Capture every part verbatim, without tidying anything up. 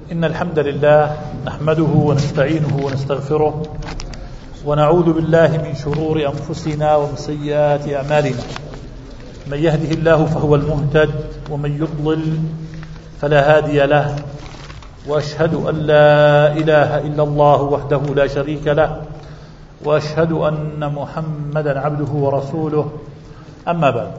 إن الحمد لله نحمده ونستعينه ونستغفره ونعوذ بالله من شرور أنفسنا ومن سيئات أعمالنا. من يهده الله فهو المهتد ومن يضلل فلا هادي له، وأشهد أن لا إله إلا الله وحده لا شريك له، وأشهد أن محمدا عبده ورسوله. أما بعد،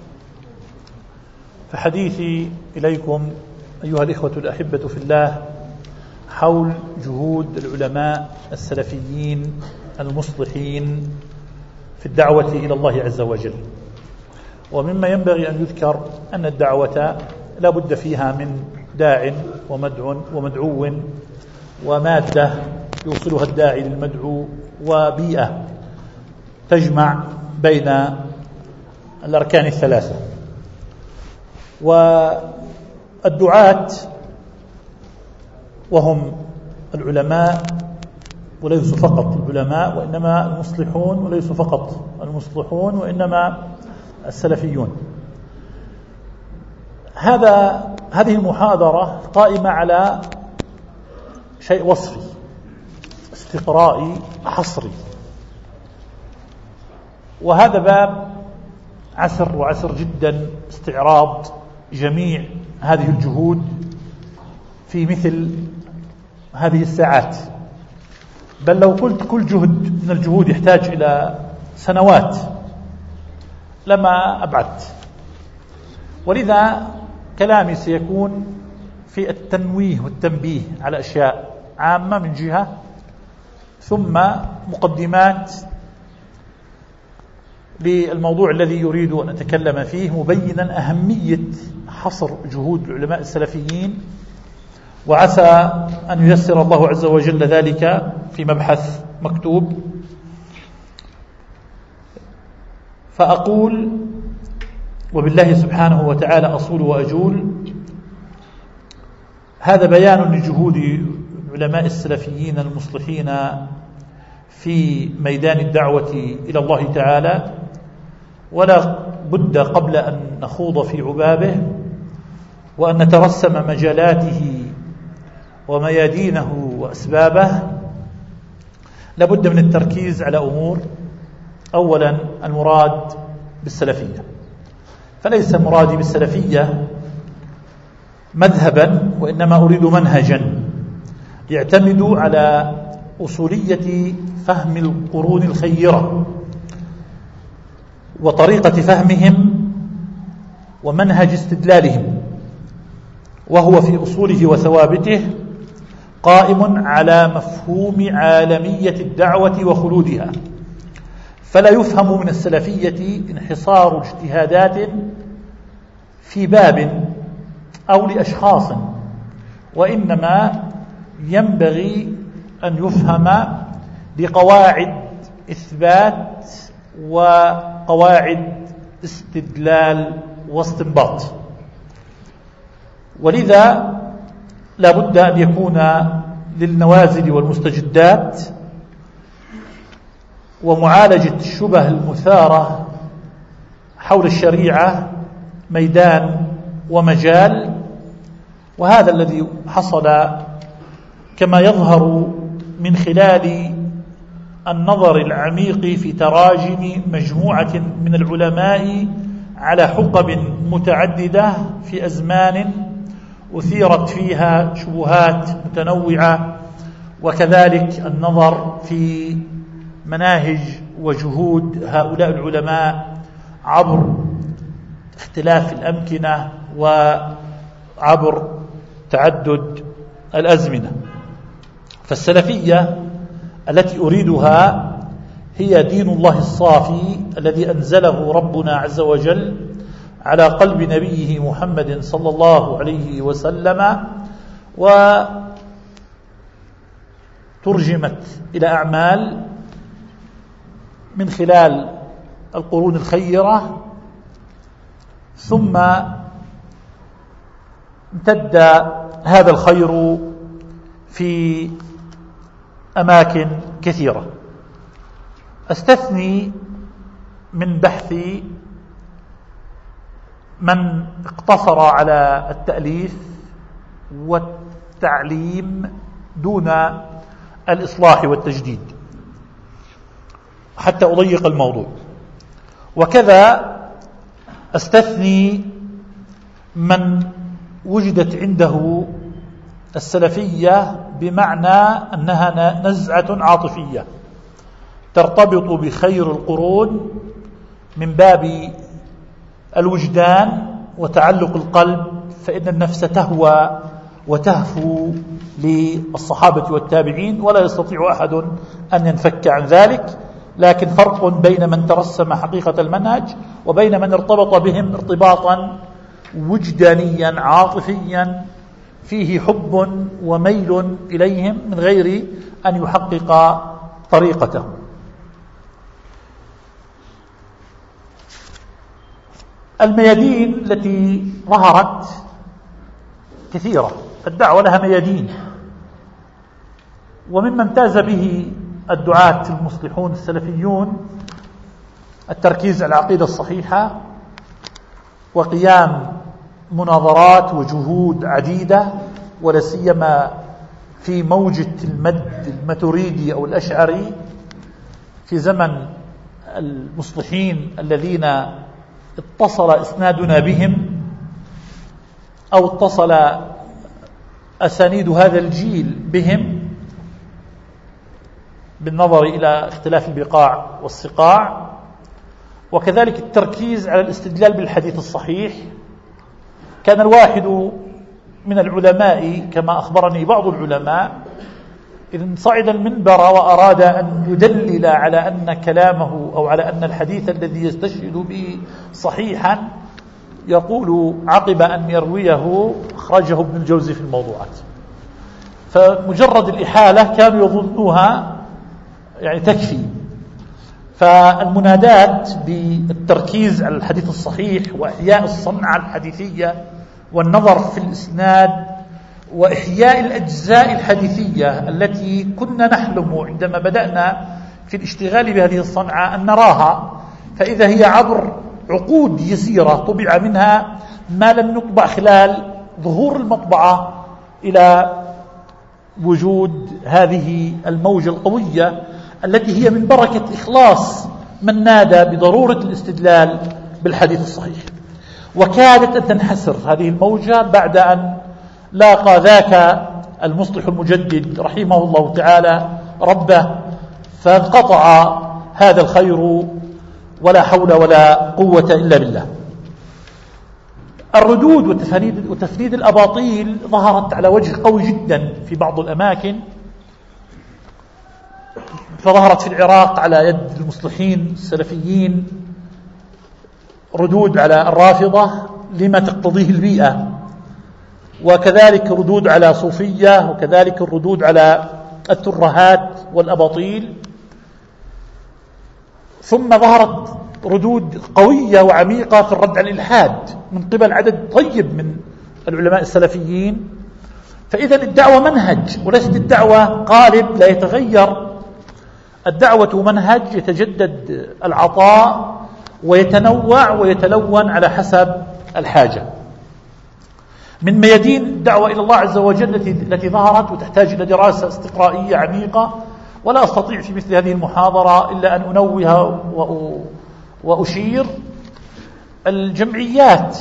فحديثي إليكم أيها الإخوة الأحبة في الله حول جهود العلماء السلفيين المصلحين في الدعوة إلى الله عز وجل. ومما ينبغي أن يذكر أن الدعوة لا بد فيها من داع ومدعو ومدعو ومادة يوصلها الداعي للمدعو، وبيئة تجمع بين الأركان الثلاثة. والدعاة وهم العلماء وليسوا فقط العلماء، وإنما المصلحون وليسوا فقط المصلحون، وإنما السلفيون. هذا هذه المحاضرة قائمة على شيء وصفي استقرائي حصري، وهذا باب عسر وعسر جدا استعراض جميع هذه الجهود في مثل هذه الساعات. بل لو قلت كل جهد من الجهود يحتاج إلى سنوات لما أبعدت. ولذا كلامي سيكون في التنويه والتنبيه على أشياء عامة من جهة، ثم مقدمات للموضوع الذي يريد أن أتكلم فيه، مبينا أهمية حصر جهود العلماء السلفيين، وعسى أن ييسر الله عز وجل ذلك في مبحث مكتوب. فأقول وبالله سبحانه وتعالى أصول وأجول: هذا بيان لجهود العلماء السلفيين المصلحين في ميدان الدعوة إلى الله تعالى، ولا بد قبل أن نخوض في عبابه وأن نترسم مجالاته وميادينه وأسبابه، لابد من التركيز على أمور. أولا، المراد بالسلفية، فليس مرادي بالسلفية مذهبا، وإنما أريد منهجا يعتمد على أصولية فهم القرون الخيرة وطريقة فهمهم ومنهج استدلالهم، وهو في أصوله وثوابته قائم على مفهوم عالمية الدعوة وخلودها. فلا يفهم من السلفية انحصار اجتهادات في باب أو لأشخاص، وإنما ينبغي أن يفهم بقواعد إثبات وقواعد استدلال واستنباط. ولذا لا بد أن يكون للنوازل والمستجدات ومعالجة الشبه المثارة حول الشريعة ميدان ومجال. وهذا الذي حصل كما يظهر من خلال النظر العميق في تراجم مجموعة من العلماء على حقب متعددة في أزمان أثيرت فيها شبهات متنوعة، وكذلك النظر في مناهج وجهود هؤلاء العلماء عبر اختلاف الأمكنة وعبر تعدد الأزمنة. فالسلفية التي أريدها هي دين الله الصافي الذي أنزله ربنا عز وجل على قلب نبيه محمد صلى الله عليه وسلم، وترجمت إلى أعمال من خلال القرون الخيرة، ثم امتد هذا الخير في أماكن كثيرة. أستثني من بحثي من اقتصر على التأليف والتعليم دون الإصلاح والتجديد، حتى أضيق الموضوع. وكذا أستثني من وجدت عنده السلفية بمعنى أنها نزعة عاطفية ترتبط بخير القرون من باب الوجدان وتعلق القلب، فإن النفس تهوى وتهفو للصحابة والتابعين، ولا يستطيع أحد أن ينفك عن ذلك. لكن فرق بين من ترسم حقيقة المنهج وبين من ارتبط بهم ارتباطا وجدانيا عاطفيا فيه حب وميل إليهم من غير أن يحقق طريقته. الميادين التي ظهرت كثيرة، الدعوة لها ميادين، ومما امتاز به الدعاة المصلحون السلفيون التركيز على العقيدة الصحيحة وقيام مناظرات وجهود عديدة، ولا سيما في موجة المد الماتريدي أو الأشعري في زمن المصلحين الذين اتصل إسنادنا بهم أو اتصل أسانيد هذا الجيل بهم بالنظر إلى اختلاف البقاع والصقاع، وكذلك التركيز على الاستدلال بالحديث الصحيح. كان الواحد من العلماء كما أخبرني بعض العلماء إذا صعد المنبر وأراد أن يدلل على أن كلامه أو على أن الحديث الذي يستشهد به صحيحا يقول عقب أن يرويه أخرجه ابن الجوزي في الموضوعات. فمجرد الإحالة كانوا يظنوها يعني تكفي. فالمنادات بالتركيز على الحديث الصحيح وإحياء الصنعة الحديثية والنظر في الإسناد وإحياء الأجزاء الحديثية التي كنا نحلم عندما بدأنا في الاشتغال بهذه الصنعة أن نراها، فإذا هي عبر عقود يسيرة طبع منها ما لم يطبع خلال ظهور المطبعة إلى وجود هذه الموجة القوية التي هي من بركة إخلاص من نادى بضرورة الاستدلال بالحديث الصحيح. وكادت أن تنحسر هذه الموجة بعد أن لاقى ذاك المصلح المجدد رحمه الله تعالى ربه، فانقطع هذا الخير ولا حول ولا قوة إلا بالله. الردود وتفنيد, وتفنيد الأباطيل ظهرت على وجه قوي جدا في بعض الأماكن، فظهرت في العراق على يد المصلحين السلفيين ردود على الرافضة لما تقتضيه البيئة، وكذلك ردود على صوفية، وكذلك الردود على الترهات والأباطيل. ثم ظهرت ردود قوية وعميقة في الرد على الإلحاد من قبل عدد طيب من العلماء السلفيين. فإذا الدعوة منهج وليست الدعوة قالب لا يتغير. الدعوة منهج يتجدد العطاء ويتنوع ويتلون على حسب الحاجة. من ميادين الدعوة إلى الله عز وجل التي, التي ظهرت وتحتاج إلى دراسة استقرائية عميقة، ولا أستطيع في مثل هذه المحاضرة إلا أن أنوه وأشير الجمعيات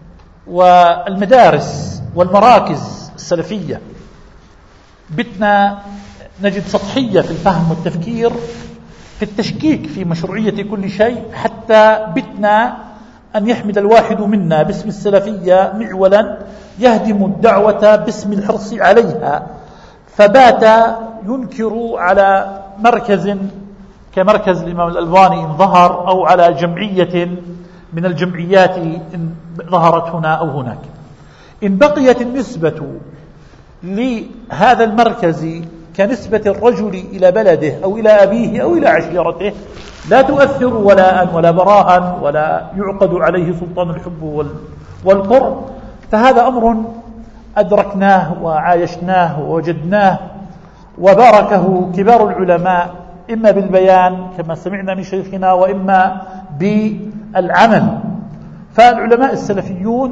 والمدارس والمراكز السلفية. بتنا نجد سطحية في الفهم والتفكير في التشكيك في مشروعية كل شيء، حتى بتنا أن يحمد الواحد منا باسم السلفية معولا يهدم الدعوة باسم الحرص عليها، فبات ينكر على مركز كمركز الإمام الألباني إن ظهر، أو على جمعية من الجمعيات إن ظهرت هنا أو هناك. إن بقيت النسبة لهذا المركز كنسبة الرجل إلى بلده أو إلى أبيه أو إلى عشيرته لا تؤثر ولاء ولا براء ولا يعقد عليه سلطان الحب والقرب، فهذا أمر أدركناه وعايشناه ووجدناه وباركه كبار العلماء، إما بالبيان كما سمعنا من شيخنا وإما بالعمل. فالعلماء السلفيون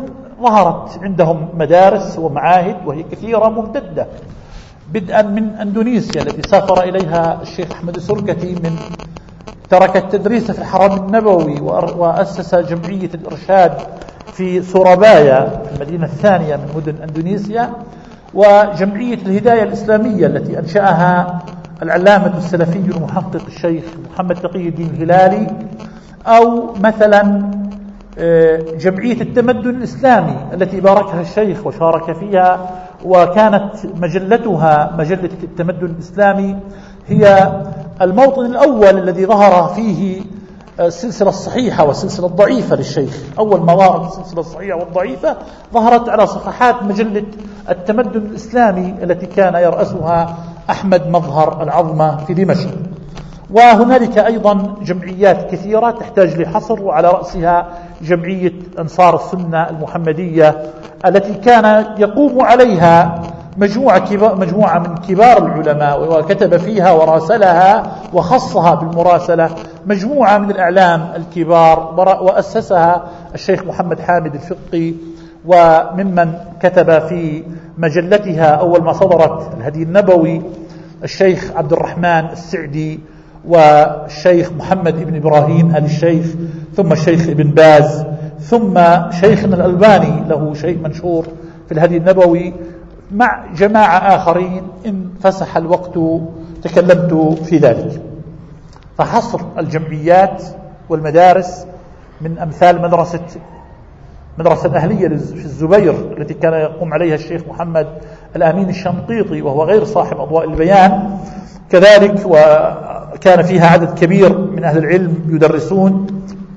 ظهرت عندهم مدارس ومعاهد وهي كثيرة ممتدة، بدءا من أندونيسيا التي سافر إليها الشيخ أحمد السركتي، من ترك التدريس في الحرم النبوي وأسس جمعية الإرشاد في سورابايا في المدينة الثانية من مدن أندونيسيا، وجمعية الهداية الإسلامية التي أنشأها العلامة السلفي المحقق الشيخ محمد تقي الدين الهلالي، أو مثلا جمعية التمدن الإسلامي التي باركها الشيخ وشارك فيها، وكانت مجلتها مجلة التمدن الإسلامي هي الموطن الأول الذي ظهر فيه السلسلة الصحيحة والسلسلة الضعيفة للشيخ. أول ما ظهرت السلسلة الصحيحة والضعيفة ظهرت على صفحات مجلة التمدن الإسلامي التي كان يرأسها أحمد مظهر العظمة في دمشق. وهنالك أيضا جمعيات كثيرة تحتاج لحصر، وعلى رأسها جمعية أنصار السنة المحمدية التي كان يقوم عليها مجموعة, مجموعة من كبار العلماء، وكتب فيها وراسلها وخصها بالمراسلة مجموعة من الأعلام الكبار، وأسسها الشيخ محمد حامد الفقي، وممن كتب في مجلتها أول ما صدرت الهدي النبوي الشيخ عبد الرحمن السعدي، والشيخ محمد ابن إبراهيم آل الشيخ، ثم الشيخ ابن باز، ثم شيخنا الألباني له شيء منشور في الهدي النبوي، مع جماعة آخرين إن فسح الوقت تكلمت في ذلك. فحصر الجمعيات والمدارس من أمثال مدرسة مدرسة أهلية في الزبير التي كان يقوم عليها الشيخ محمد الأمين الشنقيطي وهو غير صاحب أضواء البيان، كذلك وكان فيها عدد كبير من أهل العلم يدرسون.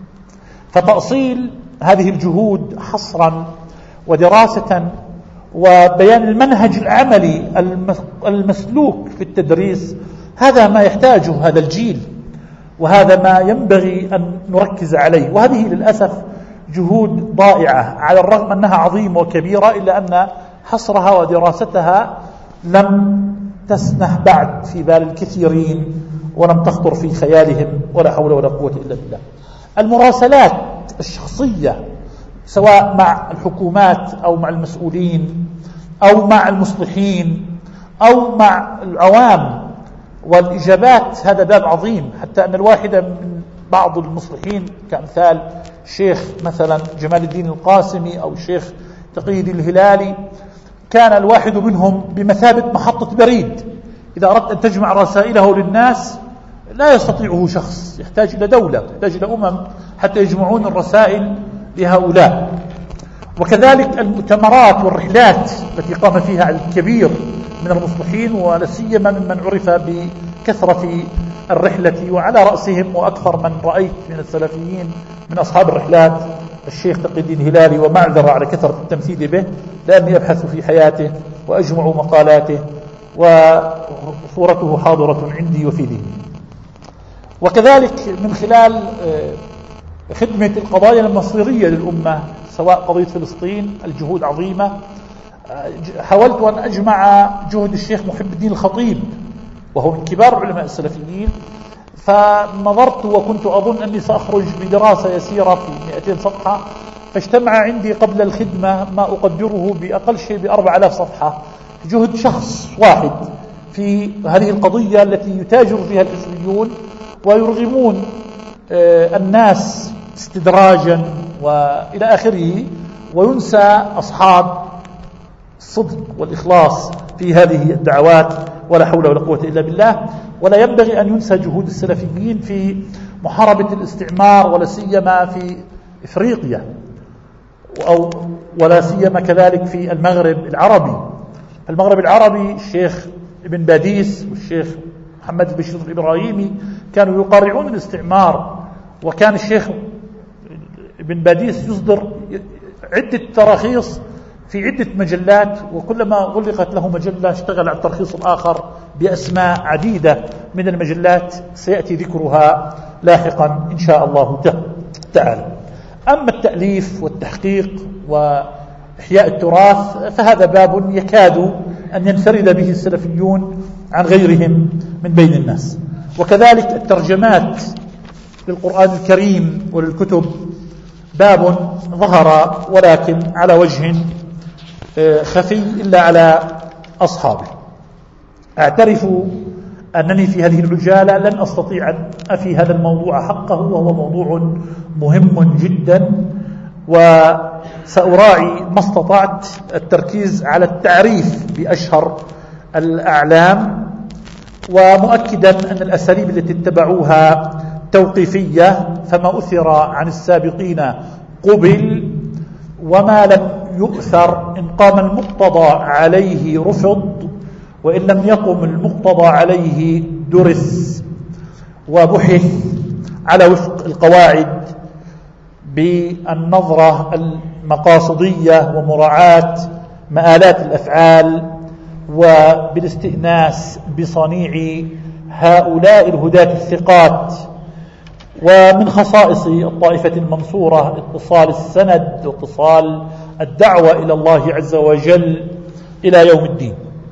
فتأصيل هذه الجهود حصرا ودراسة وبيان المنهج العملي المسلوك في التدريس، هذا ما يحتاجه هذا الجيل، وهذا ما ينبغي أن نركز عليه. وهذه للأسف جهود ضائعة على الرغم أنها عظيمة وكبيرة، إلا أن حصرها ودراستها لم تسنح بعد في بال الكثيرين ولم تخطر في خيالهم، ولا حول ولا قوة إلا بالله. المراسلات الشخصية سواء مع الحكومات أو مع المسؤولين أو مع المصلحين أو مع العوام والإجابات، هذا باب عظيم، حتى أن الواحد من بعض المصلحين كأمثال الشيخ مثلا جمال الدين القاسمي أو الشيخ تقي الدين الهلالي، كان الواحد منهم بمثابة محطة بريد. إذا أردت أن تجمع رسائله للناس لا يستطيعه شخص، يحتاج إلى دولة، يحتاج إلى أمم حتى يجمعون الرسائل لهؤلاء. وكذلك المؤتمرات والرحلات التي قام فيها الكبير من المصلحين، ولا سيما ممن عرف بكثرة الرحلة، وعلى رأسهم وأكثر من رأيت من السلفيين من أصحاب الرحلات الشيخ تقي الدين الهلالي، ومعذرة على كثرة التمثيل به لأني أبحث في حياته وأجمع مقالاته، وصورته حاضرة عندي وفي ذهني. وكذلك من خلال خدمة القضايا المصيرية للأمة سواء قضية فلسطين، الجهود عظيمة. حاولت أن أجمع جهد الشيخ محب الدين الخطيب وهو من كبار علماء السلفيين، فنظرت وكنت أظن أني سأخرج بدراسة يسيرة في مئتين صفحة، فاجتمع عندي قبل الخدمة ما أقدره بأقل شيء بأربع آلاف صفحة جهد شخص واحد في هذه القضية التي يتاجر فيها الحزبيون ويرغمون الناس استدراجا وإلى آخره، وينسى أصحاب الصدق والإخلاص في هذه الدعوات، ولا حول ولا قوة إلا بالله. ولا ينبغي أن ينسى جهود السلفيين في محاربة الاستعمار، ولا سيما في إفريقيا، أو ولا سيما كذلك في المغرب العربي. المغرب العربي الشيخ ابن باديس والشيخ محمد البشير الإبراهيمي كانوا يقارعون الاستعمار، وكان الشيخ ابن باديس يصدر عدة تراخيص في عدة مجلات، وكلما غلقت له مجلة اشتغل على الترخيص الآخر بأسماء عديدة من المجلات سيأتي ذكرها لاحقا إن شاء الله تعالى. أما التأليف والتحقيق وإحياء التراث فهذا باب يكاد أن ينفرد به السلفيون عن غيرهم من بين الناس. وكذلك الترجمات للقرآن الكريم وللكتب باب ظهر ولكن على وجه خفي إلا على أصحابه. أعترف أنني في هذه العجالة لن أستطيع أن أفي هذا الموضوع حقه، وهو موضوع مهم جدا، وسأراعي ما استطعت التركيز على التعريف بأشهر الأعلام، ومؤكدا أن الأساليب التي اتبعوها توقيفية، فما أثر عن السابقين قبل، وما لم يؤثر إن قام المقتضى عليه رفض، وإن لم يقم المقتضى عليه درس وبحث على وفق القواعد بالنظرة المقاصدية ومراعاة مآلات الأفعال، وبالاستئناس بصنيع هؤلاء الهداة الثقات. ومن خصائص الطائفة المنصورة اتصال السند واتصال الدعوة إلى الله عز وجل إلى يوم الدين.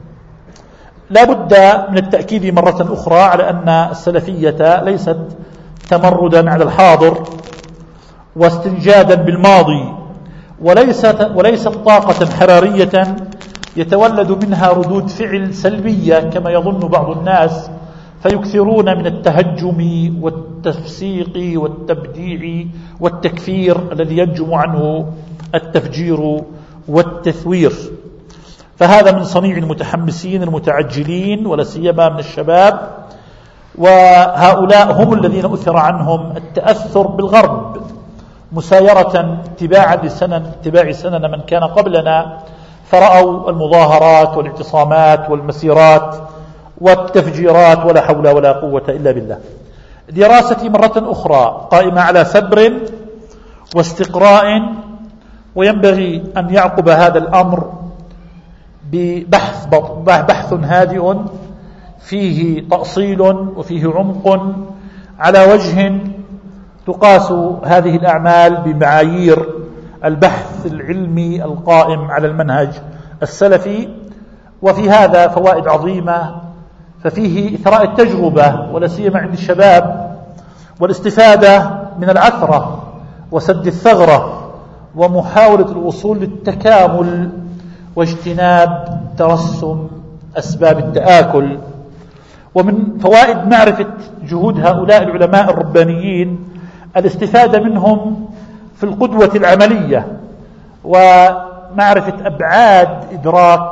لا بد من التأكيد مرة أخرى على أن السلفية ليست تمردا على الحاضر واستنجادا بالماضي، وليست, وليست طاقة حرارية يتولد منها ردود فعل سلبية كما يظن بعض الناس، فيكثرون من التهجم والتفسيق والتبديع والتكفير الذي ينجم عنه التفجير والتثوير. فهذا من صنيع المتحمسين المتعجلين، ولا سيما من الشباب، وهؤلاء هم الذين أثر عنهم التأثر بالغرب مسايرة اتباعا لسنن اتباع سنن من كان قبلنا، فرأوا المظاهرات والاعتصامات والمسيرات والتفجيرات، ولا حول ولا قوة إلا بالله. دراستي مرة أخرى قائمة على ثبر واستقراء، وينبغي أن يعقب هذا الأمر ببحث بحث هادئ فيه تأصيل وفيه عمق، على وجه تقاس هذه الأعمال بمعايير البحث العلمي القائم على المنهج السلفي. وفي هذا فوائد عظيمة، ففيه إثراء التجربة ولا سيما عند الشباب، والاستفادة من العثرة وسد الثغرة، ومحاولة الوصول للتكامل، واجتناب ترسم أسباب التآكل. ومن فوائد معرفة جهود هؤلاء العلماء الربانيين الاستفادة منهم في القدوة العملية، ومعرفة أبعاد إدراك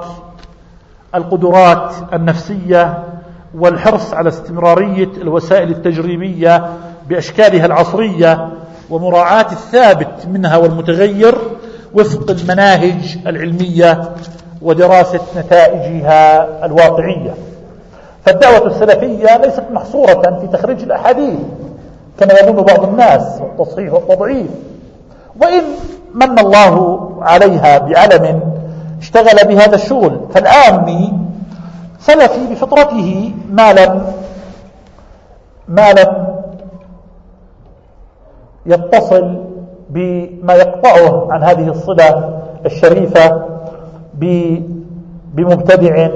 القدرات النفسية، والحرص على استمرارية الوسائل التجريبية بأشكالها العصرية، ومراعاة الثابت منها والمتغير وفق المناهج العلمية ودراسة نتائجها الواقعية. فالدعوة السلفية ليست محصورة في تخريج الأحاديث كما يظن بعض الناس والتصحيح والتضعيف، وإن من الله عليها بعلم اشتغل بهذا الشغل، فالعامي سلفي بفطرته ما لم ما لم يتصل بما يقطعه عن هذه الصلة الشريفة بمبتدع.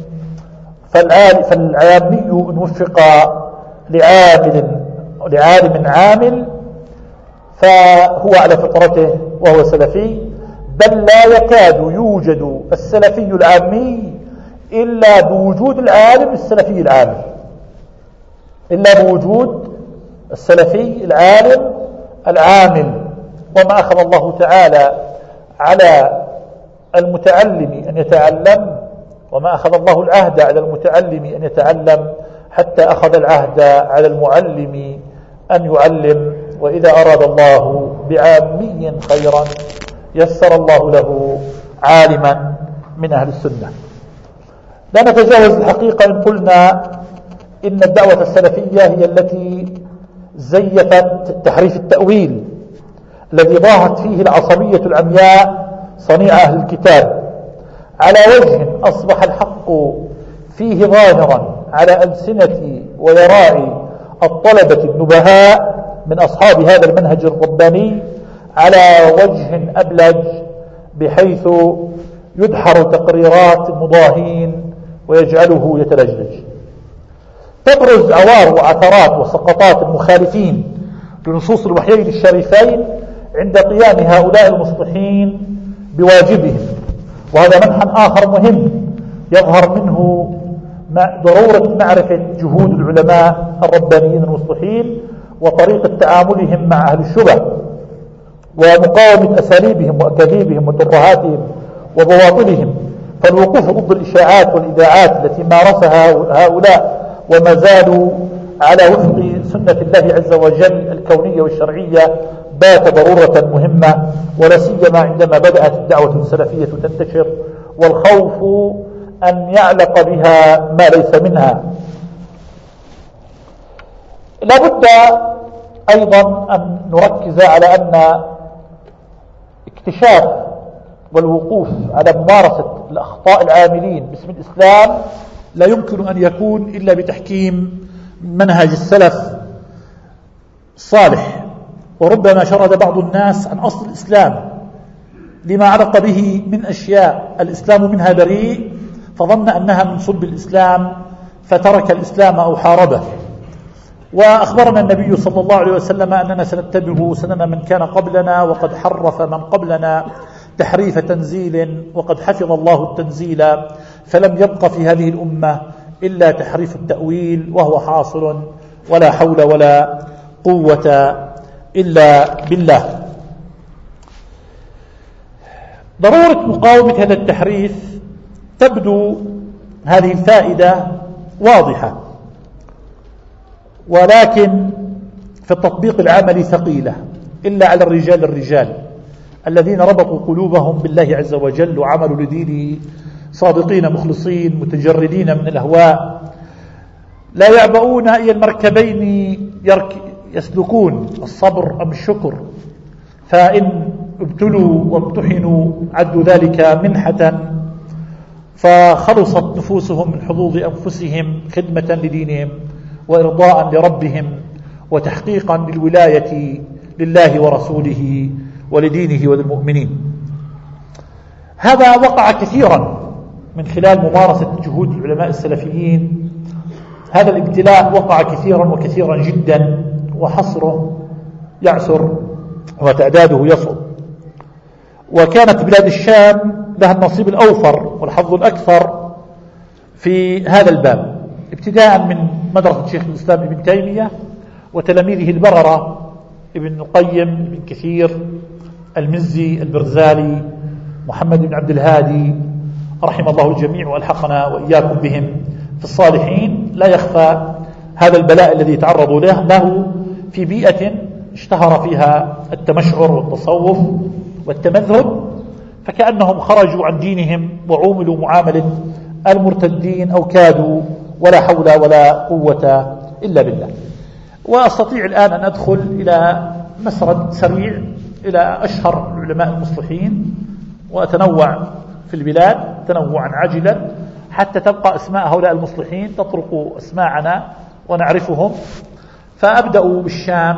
فالعامي إن وفق لعامل لعالم عامل فهو على فطرته وهو سلفي، بل لا يكاد يوجد السلفي العامي إلا بوجود العالم السلفي العامل، إلا بوجود السلفي العالم العامل. وما أخذ الله تعالى على المتعلم أن يتعلم، وما أخذ الله العهد على المتعلم أن يتعلم، حتى أخذ العهد على المعلم أن يعلم. وإذا أراد الله بعامي خيرا يسر الله له عالما من أهل السنة. لا نتجاوز الحقيقة إن قلنا إن الدعوة السلفية هي التي زيفت تحريف التأويل الذي ضاهت فيه العصبية العمياء صنيع أهل الكتاب، على وجه أصبح الحق فيه ظاهرا على ألسنة ويراعي الطلبة النبهاء من أصحاب هذا المنهج الرباني على وجه أبلج، بحيث يدحر تقريرات المضاهين ويجعله يتلجلج. تبرز عوار وعثرات وسقطات المخالفين لنصوص الوحيين الشريفين عند قيام هؤلاء المصلحين بواجبهم. وهذا منحى آخر مهم يظهر منه ضرورة معرفة جهود العلماء الربانيين المصلحين وطريقة تعاملهم مع أهل الشبه ومقاومة أساليبهم وأكاذيبهم وترهاتهم وبواطلهم. فالوقوف ضد الإشاعات والإذاعات التي مارسها هؤلاء وما زالوا على وفق سنة الله عز وجل الكونية والشرعية بات ضرورة مهمة، ولا سيما عندما بدأت الدعوة السلفية تنتشر والخوف أن يعلق بها ما ليس منها. لابد أيضا أن نركز على أن اكتشاف والوقوف على ممارسة الأخطاء العاملين باسم الإسلام لا يمكن أن يكون إلا بتحكيم منهج السلف الصالح. وربما شرد بعض الناس عن أصل الإسلام لما علق به من أشياء الإسلام منها بريء، فظن أنها من صلب الإسلام فترك الإسلام أو حاربه. وأخبرنا النبي صلى الله عليه وسلم أننا سنتبع سنن من كان قبلنا، وقد حرف من قبلنا تحريف تنزيل، وقد حفظ الله التنزيل فلم يبق في هذه الأمة إلا تحريف التأويل، وهو حاصل ولا حول ولا قوة إلا بالله. ضرورة مقاومة هذا التحريف تبدو هذه الفائدة واضحة، ولكن في التطبيق العملي ثقيلة، إلا على الرجال الرجال الذين ربطوا قلوبهم بالله عز وجل وعملوا لدينه صادقين مخلصين متجردين من الأهواء، لا يعبؤون أي المركبين يسلكون، الصبر أم الشكر، فإن ابتلوا وامتحنوا عدوا ذلك منحة، فخلصت نفوسهم من حظوظ أنفسهم خدمة لدينهم وإرضاء لربهم وتحقيقا للولاية لله ورسوله ولدينه وللمؤمنين. هذا وقع كثيرا من خلال ممارسة جهود العلماء السلفيين. هذا الابتلاء وقع كثيرا وكثيرا جدا، وحصره يعسر وتعداده يصعب. وكانت بلاد الشام لها النصيب الأوفر والحظ الأكثر في هذا الباب، ابتداء من مدرسة شيخ الإسلام ابن تيمية وتلاميذه البررة ابن القيم، ابن كثير، المزي، البرزالي، محمد بن عبد الهادي، رحم الله الجميع وألحقنا وإياكم بهم في الصالحين. لا يخفى هذا البلاء الذي تعرضوا له في بيئة اشتهر فيها التمشعر والتصوف والتمذهب، فكأنهم خرجوا عن دينهم وعوملوا معاملة المرتدين أو كادوا، ولا حول ولا قوة إلا بالله. وأستطيع الآن أن أدخل إلى مسرد سريع إلى أشهر العلماء المصلحين وأتنوع في البلاد تنوعا عاجلا حتى تبقى أسماء هؤلاء المصلحين تطرق أسماعنا ونعرفهم. فأبدأ بالشام،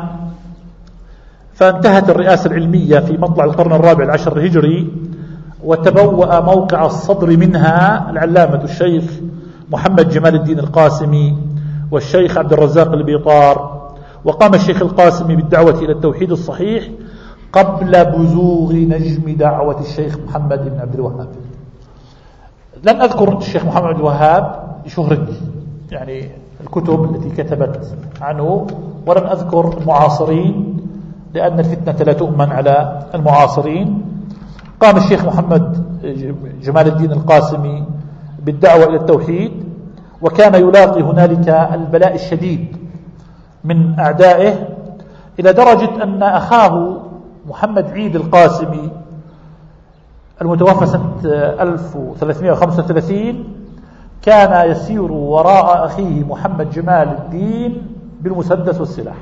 فانتهت الرئاسة العلمية في مطلع القرن الرابع العشر الهجري، وتبوأ موقع الصدر منها العلامة الشيخ محمد جمال الدين القاسمي والشيخ عبد الرزاق البيطار. وقام الشيخ القاسمي بالدعوة إلى التوحيد الصحيح قبل بزوغ نجم دعوة الشيخ محمد بن عبد الوهاب. لن أذكر الشيخ محمد بن عبد الوهاب لشهرة يعني الكتب التي كتبت عنه، ولن أذكر المعاصرين لأن الفتنة لا تؤمن على المعاصرين. قام الشيخ محمد جمال الدين القاسمي بالدعوة إلى التوحيد، وكان يلاقي هنالك البلاء الشديد من أعدائه، إلى درجة أن أخاه محمد عيد القاسمي المتوفى سنة ألف وثلاثمائة وخمسة وثلاثين كان يسير وراء أخيه محمد جمال الدين بالمسدس والسلاح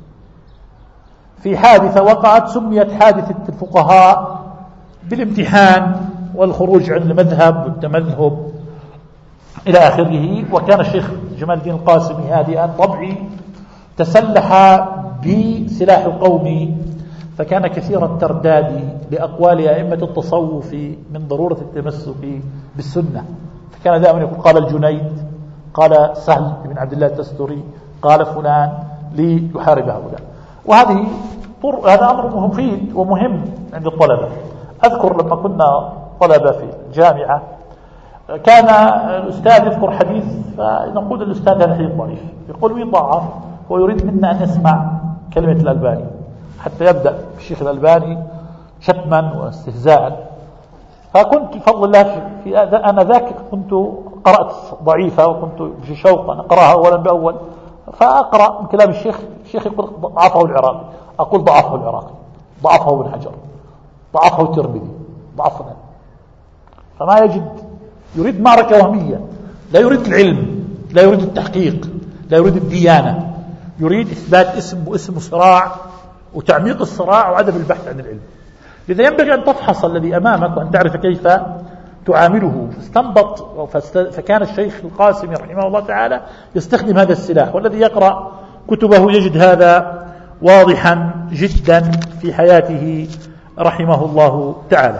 في حادثة وقعت سميت حادثة الفقهاء بالامتحان والخروج عن المذهب والتمذهب إلى آخره. وكان الشيخ جمال الدين القاسمي هادئا طبعي تسلح بسلاح القوم، فكان كثير الترداد لأقوال أئمة التصوف من ضرورة التمسك بالسنة. فكان دائما يقول قال الجنيد، قال سهل بن عبد الله التستري، قال فلان ليحارب هؤلاء. وهذه هذا أمر مفيد ومهم عند الطلبة. أذكر لما كنا طلبة في الجامعة كان الأستاذ يذكر حديث فنقول الأستاذ هذا حديث ضعيف، يقول يضعف ويريد منا أن يسمع كلمة الألباني حتى يبدأ الشيخ الألباني شتما واستهزاء. فكنت بفضل الله في أنا ذاك كنت قرأت ضعيفة وكنت في شوق أن أقرأها أولا بأول، فأقرأ من كلام الشيخ، الشيخ يقول ضعفه العراقي، أقول ضعفه العراقي، ضعفه ابن حجر، ضعفه الترمذي، ضعفه. فما يجد، يريد معركة وهمية، لا يريد العلم، لا يريد التحقيق، لا يريد الديانة، يريد إثبات اسم واسم صراع وتعميق الصراع وعدم البحث عن العلم. لذا ينبغي أن تفحص الذي أمامك وأن تعرف كيف تعامله. فاستنبط فكان الشيخ القاسمي رحمه الله تعالى يستخدم هذا السلاح، والذي يقرأ كتبه يجد هذا واضحا جدا في حياته رحمه الله تعالى.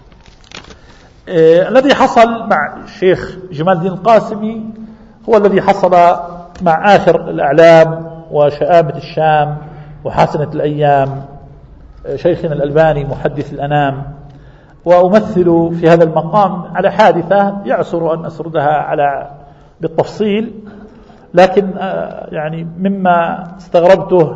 آه الذي حصل مع الشيخ جمال الدين القاسمي هو الذي حصل مع آخر الأعلام وشآمة الشام وحسنة الأيام شيخنا الألباني محدث الأنام. وأمثل في هذا المقام على حادثة يعسر أن أسردها على بالتفصيل، لكن يعني مما استغربته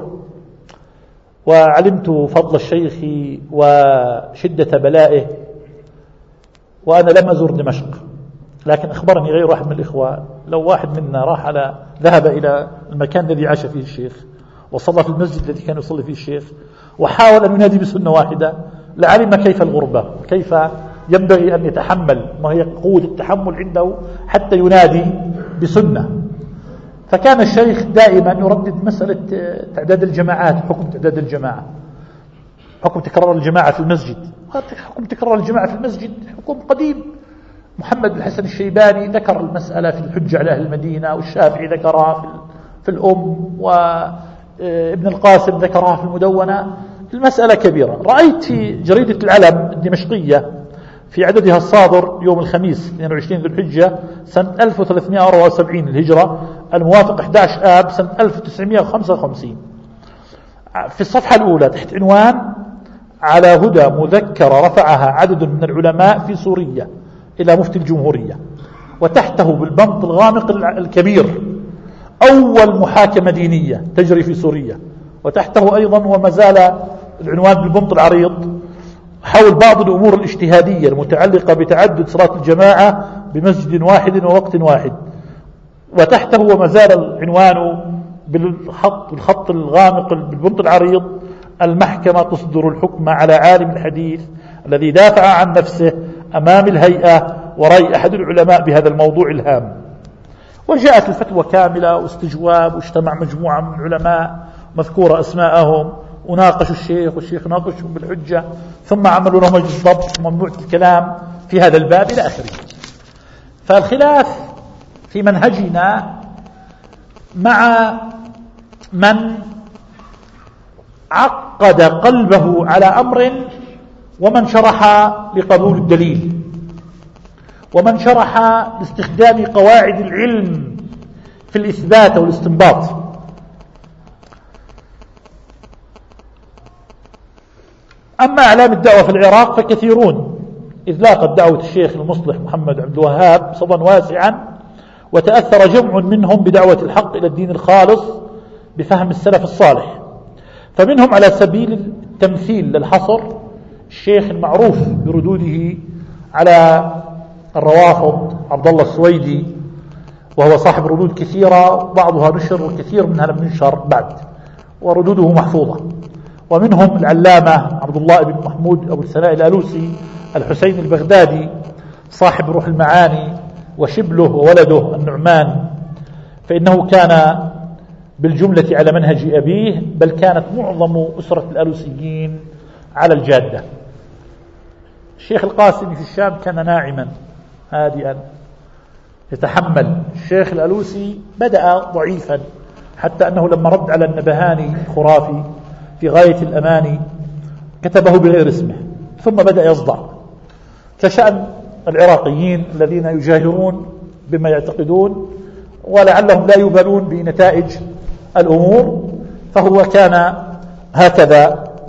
وعلمت فضل الشيخ وشدة بلائه، وأنا لم أزور دمشق، لكن أخبرني غير واحد من الإخوة لو واحد منا راح على ذهب إلى المكان الذي عاش فيه الشيخ وصلى في المسجد الذي كان يصلي فيه الشيخ وحاول أن ينادي بسنة واحدة لعلم كيف الغربة، كيف ينبغي أن يتحمل، ما هي قوة التحمل عنده حتى ينادي بسنة. فكان الشيخ دائما يردد مسألة تعداد الجماعات، حكم تعداد الجماعة، حكم تكرار الجماعة في المسجد. حكم تكرار الجماعة في المسجد حكم قديم. محمد بن الحسن الشيباني ذكر المسألة في الحجة على أهل المدينة، والشافعي ذكرها في الأم، وابن القاسم ذكرها في المدونة. المسألة كبيرة. رأيت في جريدة العلم الدمشقية في عددها الصادر يوم الخميس اثنين وعشرين ذو الحجة سنة ألف وثلاثمائة وأربعة وسبعين الهجرة الموافق أحد عشر آب سنة ألف وتسعمائة وخمسة وخمسين، في الصفحة الأولى تحت عنوان على هدى مذكرة رفعها عدد من العلماء في سوريا إلى مفتي الجمهورية، وتحته بالبنط الغامق الكبير أول محاكمة دينية تجري في سوريا، وتحته أيضا وما زال العنوان بالبنط العريض حول بعض الأمور الاجتهادية المتعلقة بتعدد صلاة الجماعة بمسجد واحد ووقت واحد، وتحته وما زال العنوان بالخط, بالخط الغامق بالبنط العريض المحكمة تصدر الحكم على عالم الحديث الذي دافع عن نفسه أمام الهيئة ورأي أحد العلماء بهذا الموضوع الهام. وجاءت الفتوى كاملة واستجواب، واجتمع مجموعة من العلماء مذكورة أسماءهم وناقشوا الشيخ والشيخ ناقشهم بالحجة، ثم عملوا له مجلس ضبط ممنوع الكلام في هذا الباب إلى آخره. فالخلاف في منهجنا مع من عقد قلبه على أمر ومن شرح لقبول الدليل ومن شرح لاستخدام قواعد العلم في الإثبات والاستنباط. أما أعلام الدعوة في العراق فكثيرون، إذ لاقت دعوة الشيخ المصلح محمد عبد الوهاب صدى واسعا، وتأثر جمع منهم بدعوة الحق إلى الدين الخالص بفهم السلف الصالح. فمنهم على سبيل التمثيل للحصر الشيخ المعروف بردوده على الروافض عبد الله السويدي، وهو صاحب ردود كثيرة بعضها نشر وكثير منها لم ينشر بعد، وردوده محفوظة. ومنهم العلامة عبد الله بن محمود أبو الثناء الألوسي الحسين البغدادي صاحب روح المعاني، وشبله وولده النعمان، فإنه كان بالجملة على منهج أبيه، بل كانت معظم أسرة الألوسيين على الجادة. الشيخ القاسمي في الشام كان ناعما هادئا يتحمل. الشيخ الألوسي بدأ ضعيفا، حتى أنه لما رد على النبهاني خرافي في غاية الأماني كتبه بغير اسمه، ثم بدأ يصدع، كشأن العراقيين الذين يجاهرون بما يعتقدون ولعلهم لا يبالون بنتائج الأمور. فهو كان هكذا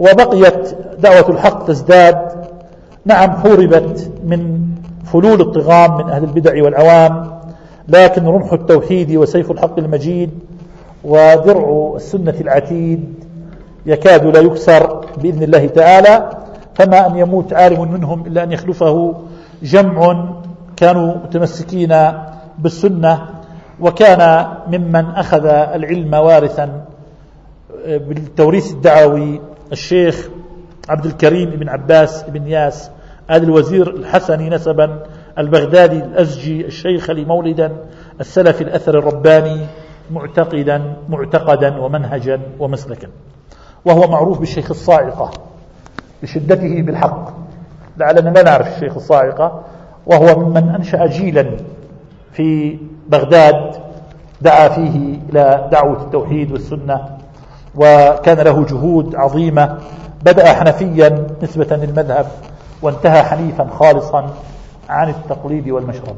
وبقيت دعوة الحق تزداد. نعم حوربت من فلول الطغام من أهل البدع والعوام، لكن رمح التوحيد وسيف الحق المجيد ودرع السنة العتيد يكاد لا يكسر بإذن الله تعالى. فما أن يموت عالم منهم إلا أن يخلفه جمع كانوا متمسكين بالسنة، وكان ممن أخذ العلم وارثا بالتوريث الدعوي الشيخ عبد الكريم بن عباس بن ياس آل الوزير الحسني نسبا، البغدادي الأزجي الشيخ مولدا، السلف الأثر الرباني معتقدا معتقدا ومنهجا ومسلكا. وهو معروف بالشيخ الصاعقة بشدته بالحق، لعلنا لا نعرف الشيخ الصاعقة، وهو ممن أنشأ جيلا في بغداد دعا فيه إلى دعوة التوحيد والسنة، وكان له جهود عظيمة. بدأ حنفيا نسبة للمذهب، وانتهى حنيفا خالصا عن التقليد والمشرب.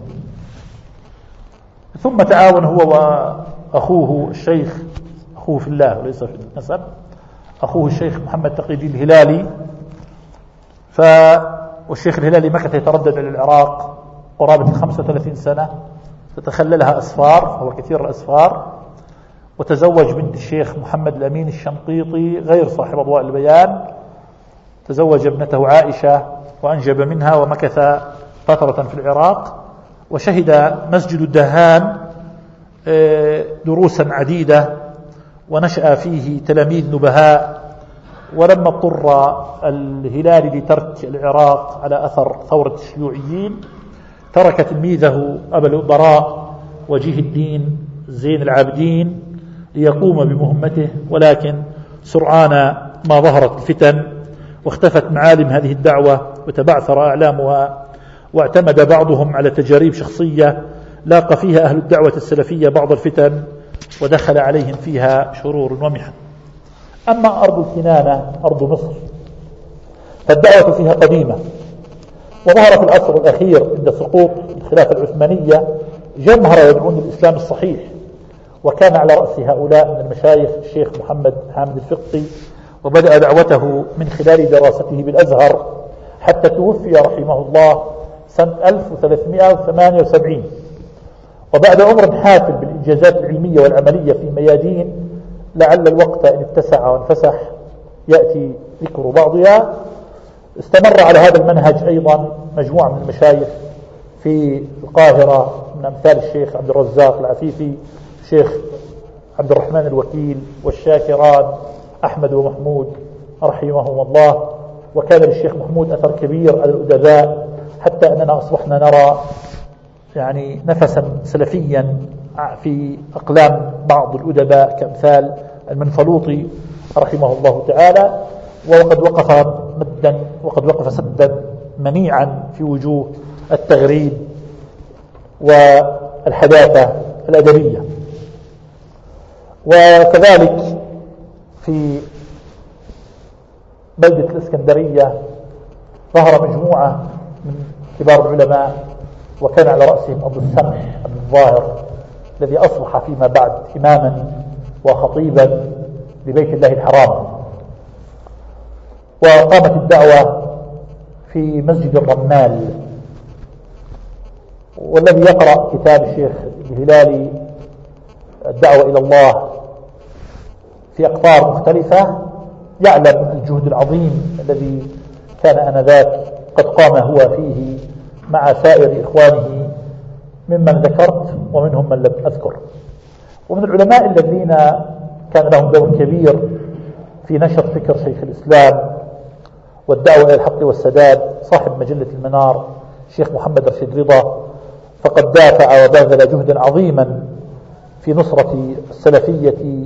ثم تعاون هو وأخوه الشيخ، أخوه في الله وليس في النسب، أخوه الشيخ محمد تقي الدين الهلالي. ف والشيخ الهلالي مكث يتردد إلى العراق قرابة خمسة وثلاثين سنة، تتخللها أسفار، هو كثير الأسفار، وتزوج بنت الشيخ محمد الأمين الشنقيطي غير صاحب أضواء البيان، تزوج ابنته عائشة وأنجب منها، ومكث فترة في العراق، وشهد مسجد الدهان دروسا عديدة، ونشأ فيه تلاميذ نبهاء. ولما اضطر الهلالي لترك العراق على أثر ثورة الشيوعيين، ترك تلميذه أبا البراء وجيه الدين زين العابدين ليقوم بمهمته، ولكن سرعان ما ظهرت الفتن واختفت معالم هذه الدعوة وتبعثر أعلامها، واعتمد بعضهم على تجارب شخصية لاقى فيها أهل الدعوة السلفية بعض الفتن ودخل عليهم فيها شرور ومحن. أما أرض الكنانة أرض مصر فالدعوة فيها قديمة، وظهر في العصر الأخير عند سقوط الخلافة العثمانية جمهر يدعون الإسلام الصحيح، وكان على رأس هؤلاء من المشايخ الشيخ محمد حامد الفقي، وبدأ دعوته من خلال دراسته بالأزهر حتى توفي رحمه الله سنة ألف وثلاثمائة وثمانية وسبعين. وبعد عمر حافل بالإنجازات العلمية والعملية في ميادين لعل الوقت إن اتسع وانفسح يأتي ذكر بعضها، استمر على هذا المنهج أيضا مجموعة من المشايخ في القاهرة، من أمثال الشيخ عبد الرزاق العفيفي، الشيخ عبد الرحمن الوكيل، والشاكران أحمد ومحمود رحمهم الله. وكان للشيخ محمود أثر كبير على الأدباء، حتى أننا أصبحنا نرى يعني نفسا سلفيا في أقلام بعض الأدباء كأمثال المنفلوطي رحمه الله تعالى، وقد وقف مدا وقد وقف سدا منيعا في وجوه التغريب والحداثة الأدبية. وكذلك في بلدة الإسكندرية ظهر مجموعة من كبار العلماء، وكان على رأسهم أبو السمح أبو الظاهر الذي أصبح فيما بعد إماما وخطيبا لبيت الله الحرام. وقامت الدعوة في مسجد الرمال، والذي يقرأ كتاب الشيخ الهلالي الدعوة إلى الله في أقطار مختلفة يعلم الجهد العظيم الذي كان آنذاك قد قام هو فيه مع سائر إخوانه ممن ذكرت ومنهم من لم أذكر. ومن العلماء الذين كان لهم دور كبير في نشر فكر شيخ الإسلام والدعوة إلى الحق والسداد صاحب مجلة المنار الشيخ محمد رشيد رضا، فقد دافع وبذل جهدا عظيما في نصرة السلفية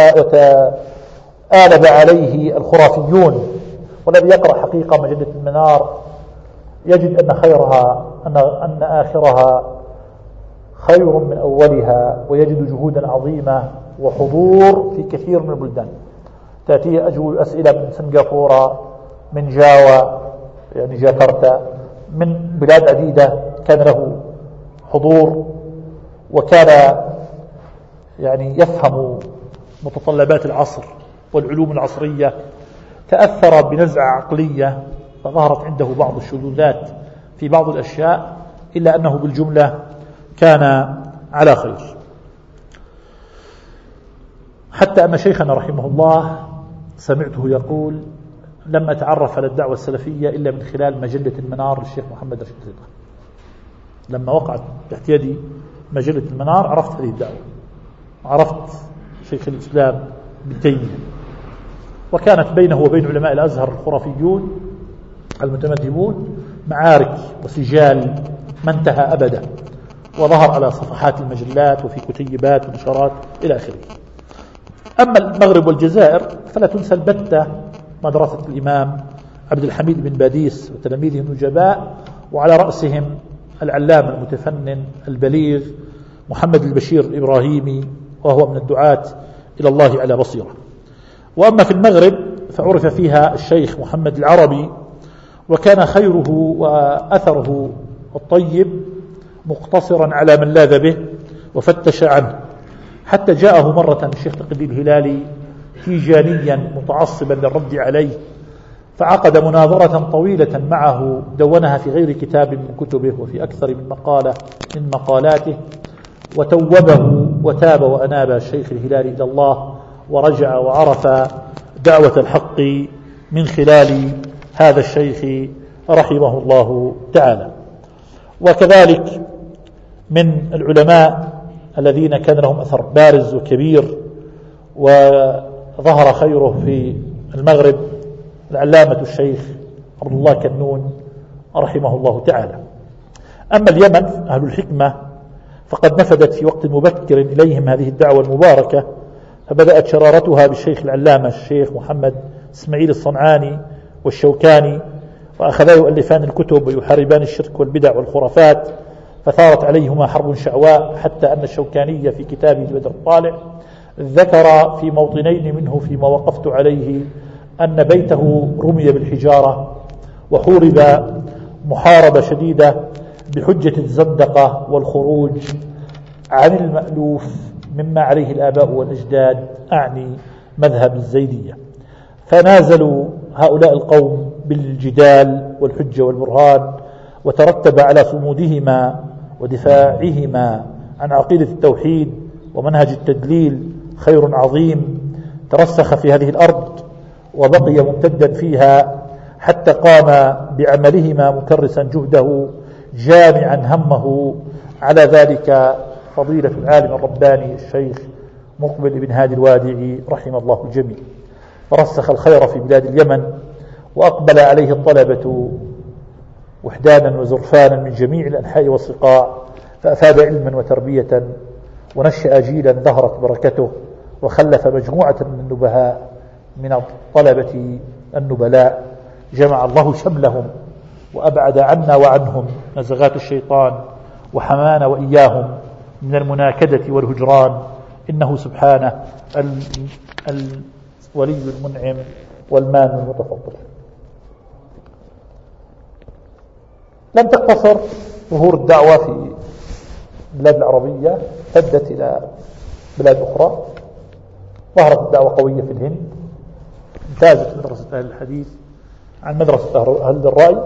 وتآلب عليه الخرافيون. والذي يقرأ حقيقة مجلة المنار يجد أن خيرها أن, أن آخرها خير من أولها، ويجد جهودا عظيمة وحضور في كثير من البلدان. تأتيه أسئلة من سنغافورة، من جاوا يعني جاكرتا، من بلاد عديدة كان له حضور، وكان يعني يفهم متطلبات العصر والعلوم العصرية تأثر بنزعة عقلية فظهرت عنده بعض الشذوذات في بعض الأشياء، إلا أنه بالجملة كان على خير. حتى أن شيخنا رحمه الله سمعته يقول: لم أتعرف على الدعوة السلفية إلا من خلال مجلة المنار للشيخ محمد رشيد رضا. لما وقعت تحت يدي مجلة المنار عرفت هذه الدعوة، عرفت شيخ الإسلام ابن تيمية، وكانت بينه وبين علماء الأزهر الخرافيون المتمذهبون معارك وسجال ما انتهى أبدا، وظهر على صفحات المجلات وفي كتيبات ونشرات إلى آخره. أما المغرب والجزائر فلا تنسى البتة مدرسة الإمام عبد الحميد بن باديس وتلاميذه النجباء، وعلى رأسهم العلامة المتفنن البليغ محمد البشير الإبراهيمي، وهو من الدعاة إلى الله على بصيرة. وأما في المغرب فعرف فيها الشيخ محمد العربي، وكان خيره وأثره الطيب مقتصرا على من لاذ به وفتش عنه، حتى جاءه مرة الشيخ تقي الدين الهلالي تيجانيا متعصبا للرد عليه، فعقد مناظرة طويلة معه دونها في غير كتاب من كتبه وفي أكثر من مقالة من مقالاته، وتوبه وتاب وأناب الشيخ الهلالي إلى الله، ورجع وعرف دعوة الحق من خلال هذا الشيخ رحمه الله تعالى. وكذلك من العلماء الذين كان لهم أثر بارز وكبير وظهر خيره في المغرب العلامة الشيخ عبد الله كنون رحمه الله تعالى. أما اليمن أهل الحكمة فقد نفدت في وقت مبكر إليهم هذه الدعوة المباركة، فبدأت شرارتها بالشيخ العلامة الشيخ محمد إسماعيل الصنعاني والشوكاني، وأخذا يؤلفان الكتب ويحاربان الشرك والبدع والخرافات، فثارت عليهما حرب شعواء، حتى أن الشوكاني في كتابه البدر الطالع ذكر في موطنين منه فيما وقفت عليه أن بيته رمي بالحجارة وحورب محاربة شديدة بحجة الزندقة والخروج عن المألوف مما عليه الآباء والأجداد، أعني مذهب الزيدية. فنازلوا هؤلاء القوم بالجدال والحجة والبرهان، وترتب على صمودهما ودفاعهما عن عقيدة التوحيد ومنهج التدليل خير عظيم ترسخ في هذه الأرض وبقي ممتدا فيها، حتى قام بعملهما مكرسا جهده جامعا همه على ذلك فضيلة العالم الرباني الشيخ مقبل بن هادي الوادعي رحمه الله الجميع، فرسخ الخير في بلاد اليمن، وأقبل عليه الطلبة وحدانا وزرفانا من جميع الأنحاء والصقاع، فأفاد علما وتربية، ونشأ جيلا ظهرت بركته، وخلف مجموعة من النبهاء من الطلبة النبلاء، جمع الله شملهم وأبعد عنا وعنهم نزغات الشيطان، وحمانا وإياهم من المناكدة والهجران، إنه سبحانه الولي المنعم والمان المتفضل. لم تقتصر ظهور الدعوة في البلاد العربية، امتدت إلى بلاد أخرى. ظهرت الدعوة قوية في الهند، امتازت مدرسة أهل الحديث عن مدرسة أهل الرأي،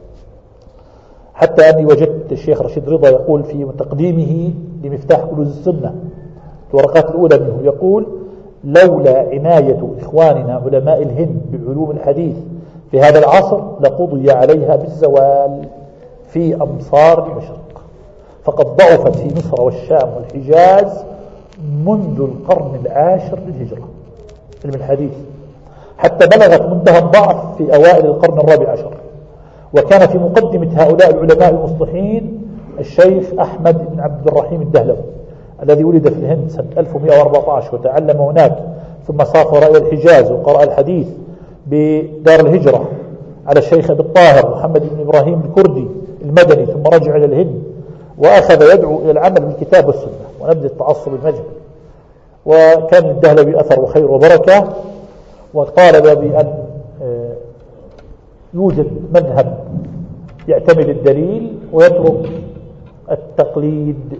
حتى أني وجدت الشيخ رشيد رضا يقول في تقديمه لمفتاح كنوز السنة الورقات الأولى منه، يقول: لولا عناية إخواننا علماء الهند بعلوم الحديث في هذا العصر لقضي عليها بالزوال في أمصار المشرق، فقد ضعفت في مصر والشام والحجاز منذ القرن العاشر للهجرة علم الحديث، حتى بلغت منتهى الضعف في أوائل القرن الرابع عشر. وكان في مقدمة هؤلاء العلماء المصلحين الشيخ أحمد بن عبد الرحيم الدهلوي، الذي ولد في الهند سنة ألف ومئة وأربعة عشر وتعلم هناك، ثم سافر إلى الحجاز وقرأ الحديث بدار الهجرة على الشيخ أبي الطاهر محمد بن إبراهيم الكردي المدني، ثم رجع إلى الهند وأخذ يدعو إلى العمل بالكتاب والسنة ونبذ التعصب المجهل. وكان الدهلوي أثر وخير وبركة، وطالب بأن يوجد مذهب يعتمد الدليل ويترك التقليد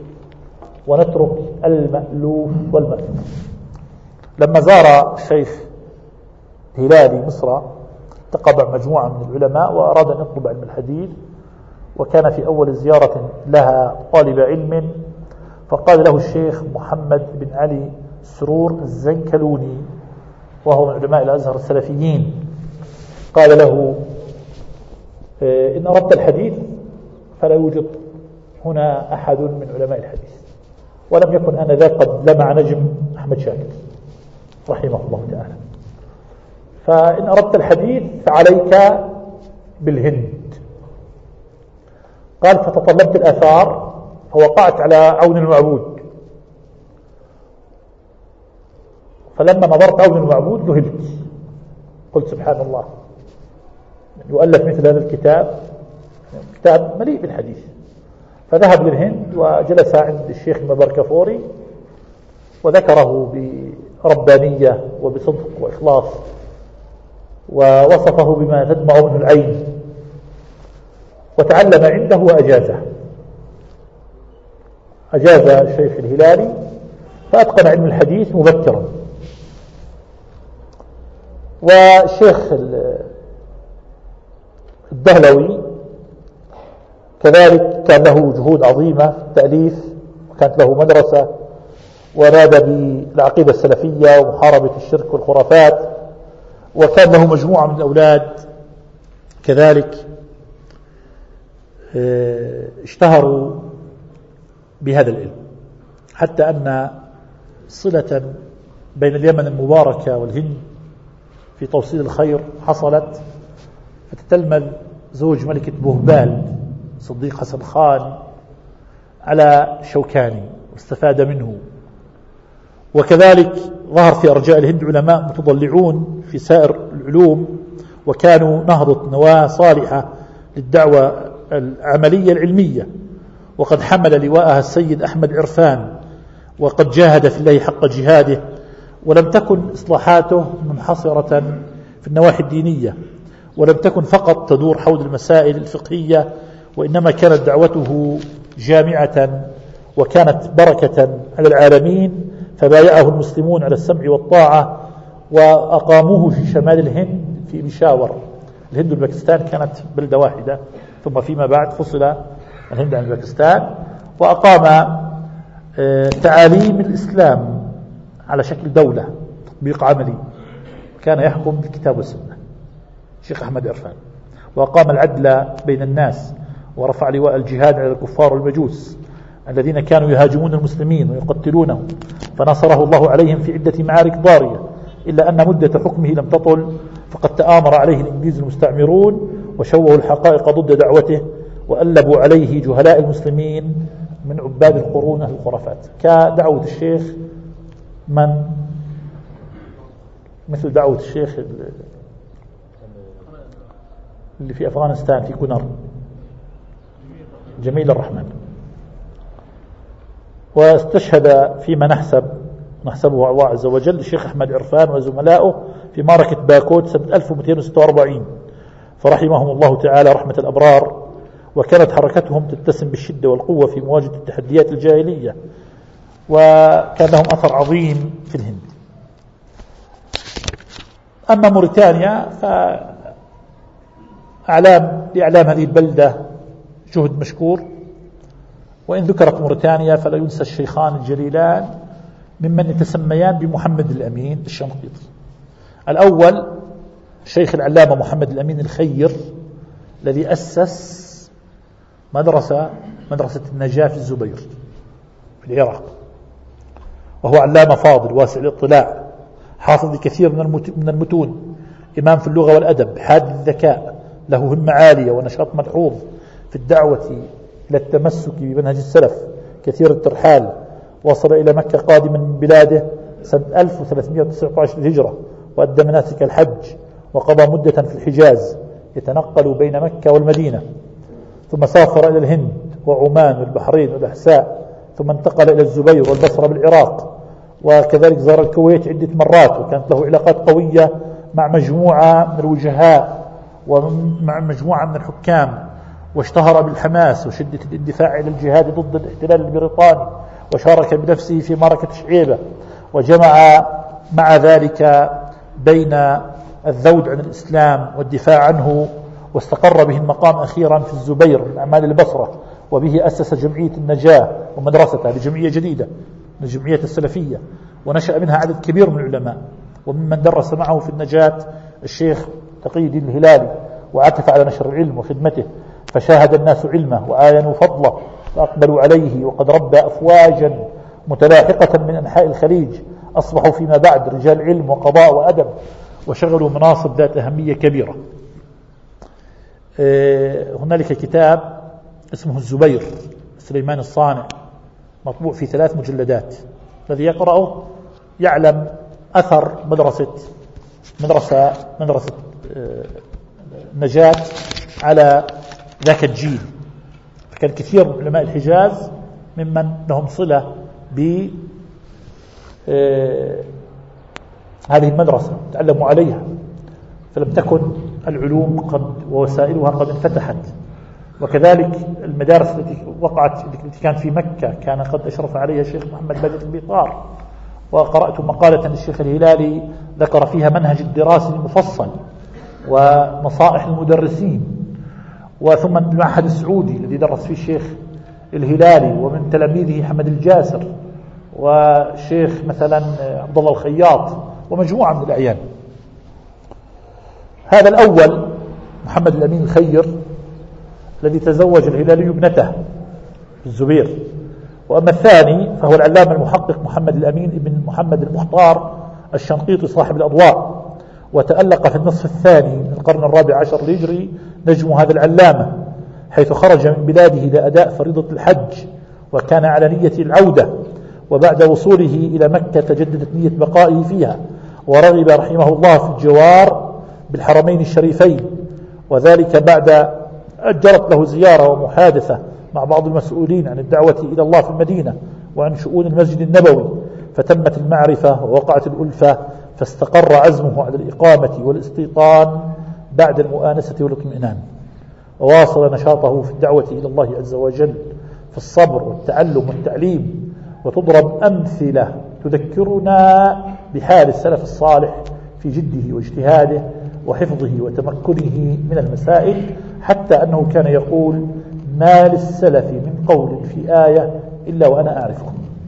ونترك المألوف والمألوف. لما زار الشيخ هلالي مصر تقابع مجموعة من العلماء وأراد أن يطلب علم الحديث، وكان في أول زيارة لها طالب علم، فقال له الشيخ محمد بن علي سرور الزنكلوني وهو من علماء الأزهر السلفيين، قال له إن أردت الحديث فلا يوجد هنا أحد من علماء الحديث، ولم يكن آنذاك قد لمع نجم أحمد شاكر رحمه الله تعالى، فإن أردت الحديث فعليك بالهند. قال فتطلبت الآثار فوقعت على عون المعبود، فلما نظرت عون المعبود ذهلت، قلت سبحان الله يؤلف مثل هذا الكتاب، كتاب مليء بالحديث. فذهب للهند وجلس عند الشيخ المبركفوري وذكره بربانية وبصدق وإخلاص، ووصفه بما تدمع منه العين، وتعلم عنده وأجازه. أجاز الشيخ الهلالي فأتقن علم الحديث مبكرا. والشيخ الدهلوي كذلك كان له جهود عظيمة في التأليف، وكانت له مدرسة ونادى بالعقيدة السلفية ومحاربة الشرك والخرافات، وكان له مجموعة من الأولاد كذلك اشتهروا بهذا العلم، حتى أن صلة بين اليمن المباركة والهند في توصيل الخير حصلت، فتتلمذ زوج ملكة بوهبال صديق حسن خان على شوكاني واستفاد منه. وكذلك ظهر في أرجاء الهند علماء متضلعون في سائر العلوم، وكانوا نهضة نواة صالحة للدعوة العملية العلمية، وقد حمل لواءها السيد أحمد عرفان، وقد جاهد في الله حق جهاده، ولم تكن إصلاحاته منحصرة في النواحي الدينية، ولم تكن فقط تدور حول المسائل الفقهية، وإنما كانت دعوته جامعة وكانت بركة على العالمين، فبايعه المسلمون على السمع والطاعة وأقاموه في شمال الهند في بشاور. الهند والباكستان كانت بلدة واحدة، ثم فيما بعد فصل الهند عن الباكستان، وأقام تعاليم الإسلام على شكل دولة تطبيق عملي، كان يحكم بالكتاب والسنة الشيخ أحمد عرفان، وأقام العدل بين الناس، ورفع لواء الجهاد على الكفار والمجوس الذين كانوا يهاجمون المسلمين ويقتلونهم، فنصره الله عليهم في عدة معارك ضارية، إلا أن مدة حكمه لم تطل، فقد تآمر عليه الإنجليز المستعمرون وشوهوا الحقائق ضد دعوته، وألبوا عليه جهلاء المسلمين من عباد القرون أهل الخرافات، كدعوة الشيخ من مثل دعوة الشيخ اللي في أفغانستان في كونر جميل الرحمن. واستشهد فيما نحسب نحسبه الله عز وجل الشيخ أحمد عرفان وزملائه في معركة باكوت سنة ألف ومئتين وستة وأربعين، فرحمهم الله تعالى رحمة الأبرار، وكانت حركتهم تتسم بالشدة والقوة في مواجهة التحديات الجاهلية، وكان لهم أثر عظيم في الهند. أما موريتانيا فأعلام لأعلام هذه البلدة جهد مشكور، وإن ذكرت موريتانيا فلا ينسى الشيخان الجليلان ممن يتسميان بمحمد الأمين الشنقيطي. الأول الشيخ العلامة محمد الأمين الخير، الذي أسس مدرسة مدرسة النجاة الزبير في العراق، وهو علامة فاضل واسع الاطلاع، حافظ كثير من المتون، إمام في اللغة والأدب، حاد الذكاء، له همة عالية ونشاط ملحوظ في الدعوة إلى التمسك بمنهج السلف، كثير الترحال، وصل إلى مكة قادما من بلاده سنة ألف وثلاثمئة وتسعة عشر للهجرة، وأدى مناسك الحج، وقضى مدة في الحجاز يتنقل بين مكة والمدينة، ثم سافر إلى الهند وعمان والبحرين والأحساء، ثم انتقل إلى الزبير والبصرة بالعراق، وكذلك زار الكويت عدة مرات، وكانت له علاقات قوية مع مجموعة من الوجهاء ومع مجموعة من الحكام، واشتهر بالحماس وشدة الاندفاع إلى الجهاد ضد الاحتلال البريطاني، وشارك بنفسه في معركة شعيبة، وجمع مع ذلك بين الذود عن الإسلام والدفاع عنه، واستقر به المقام أخيرا في الزبير من أعمال البصرة، وبه أسس جمعية النجاة ومدرستها لجمعية جديدة من الجمعية السلفية، ونشأ منها عدد كبير من العلماء. وممن درس معه في النجاة الشيخ تقي الدين الهلالي، وعكف على نشر العلم وخدمته، فشاهد الناس علمه وآينوا فضله فأقبلوا عليه، وقد ربى أفواجا متلاحقة من أنحاء الخليج أصبحوا فيما بعد رجال علم وقضاء وأدب، وشغلوا مناصب ذات أهمية كبيرة. هنالك كتاب اسمه الزبير سليمان الصانع، مطبوع في ثلاث مجلدات، الذي يقرأه يعلم أثر مدرسة مدرسة مدرسة نجاة على ذاك الجيل. فكان كثير من علماء الحجاز ممن لهم صلة بهذه المدرسة، تعلموا عليها، فلم تكن العلوم قد ووسائلها قد انفتحت. وكذلك المدارس التي وقعت التي كانت في مكة كان قد أشرف عليها الشيخ محمد باجد البيطار، وقرأت مقالة للشيخ الهلالي ذكر فيها منهج الدراسي المفصل ونصائح المدرسين. وثم المعهد السعودي الذي درس فيه الشيخ الهلالي، ومن تلاميذه حمد الجاسر والشيخ مثلا عبد الله الخياط ومجموعة من الأعيان. هذا الأول محمد الأمين الخير الذي تزوج الهلالي ابنته الزبير، وأما الثاني فهو العلامة المحقق محمد الأمين بن محمد المختار الشنقيطي صاحب الأضواء، وتألق في النصف الثاني من القرن الرابع عشر الهجري نجم هذا العلامة، حيث خرج من بلاده لأداء فريضة الحج، وكان على نية العودة، وبعد وصوله إلى مكة تجددت نية بقائه فيها، ورغب رحمه الله في الجوار بالحرمين الشريفين، وذلك بعد أجرت له زيارة ومحادثة مع بعض المسؤولين عن الدعوة إلى الله في المدينة وعن شؤون المسجد النبوي، فتمت المعرفة ووقعت الألفة، فاستقر عزمه على الإقامة والاستيطان بعد المؤانسة والاطمئنان، وواصل نشاطه في الدعوة إلى الله عز وجل في الصبر والتعلم والتعليم. وتضرب أمثلة تذكرنا بحال السلف الصالح في جده واجتهاده وحفظه وتمكنه من المسائل، حتى أنه كان يقول: ما للسلف من قول في آية إلا وأنا أعرفه.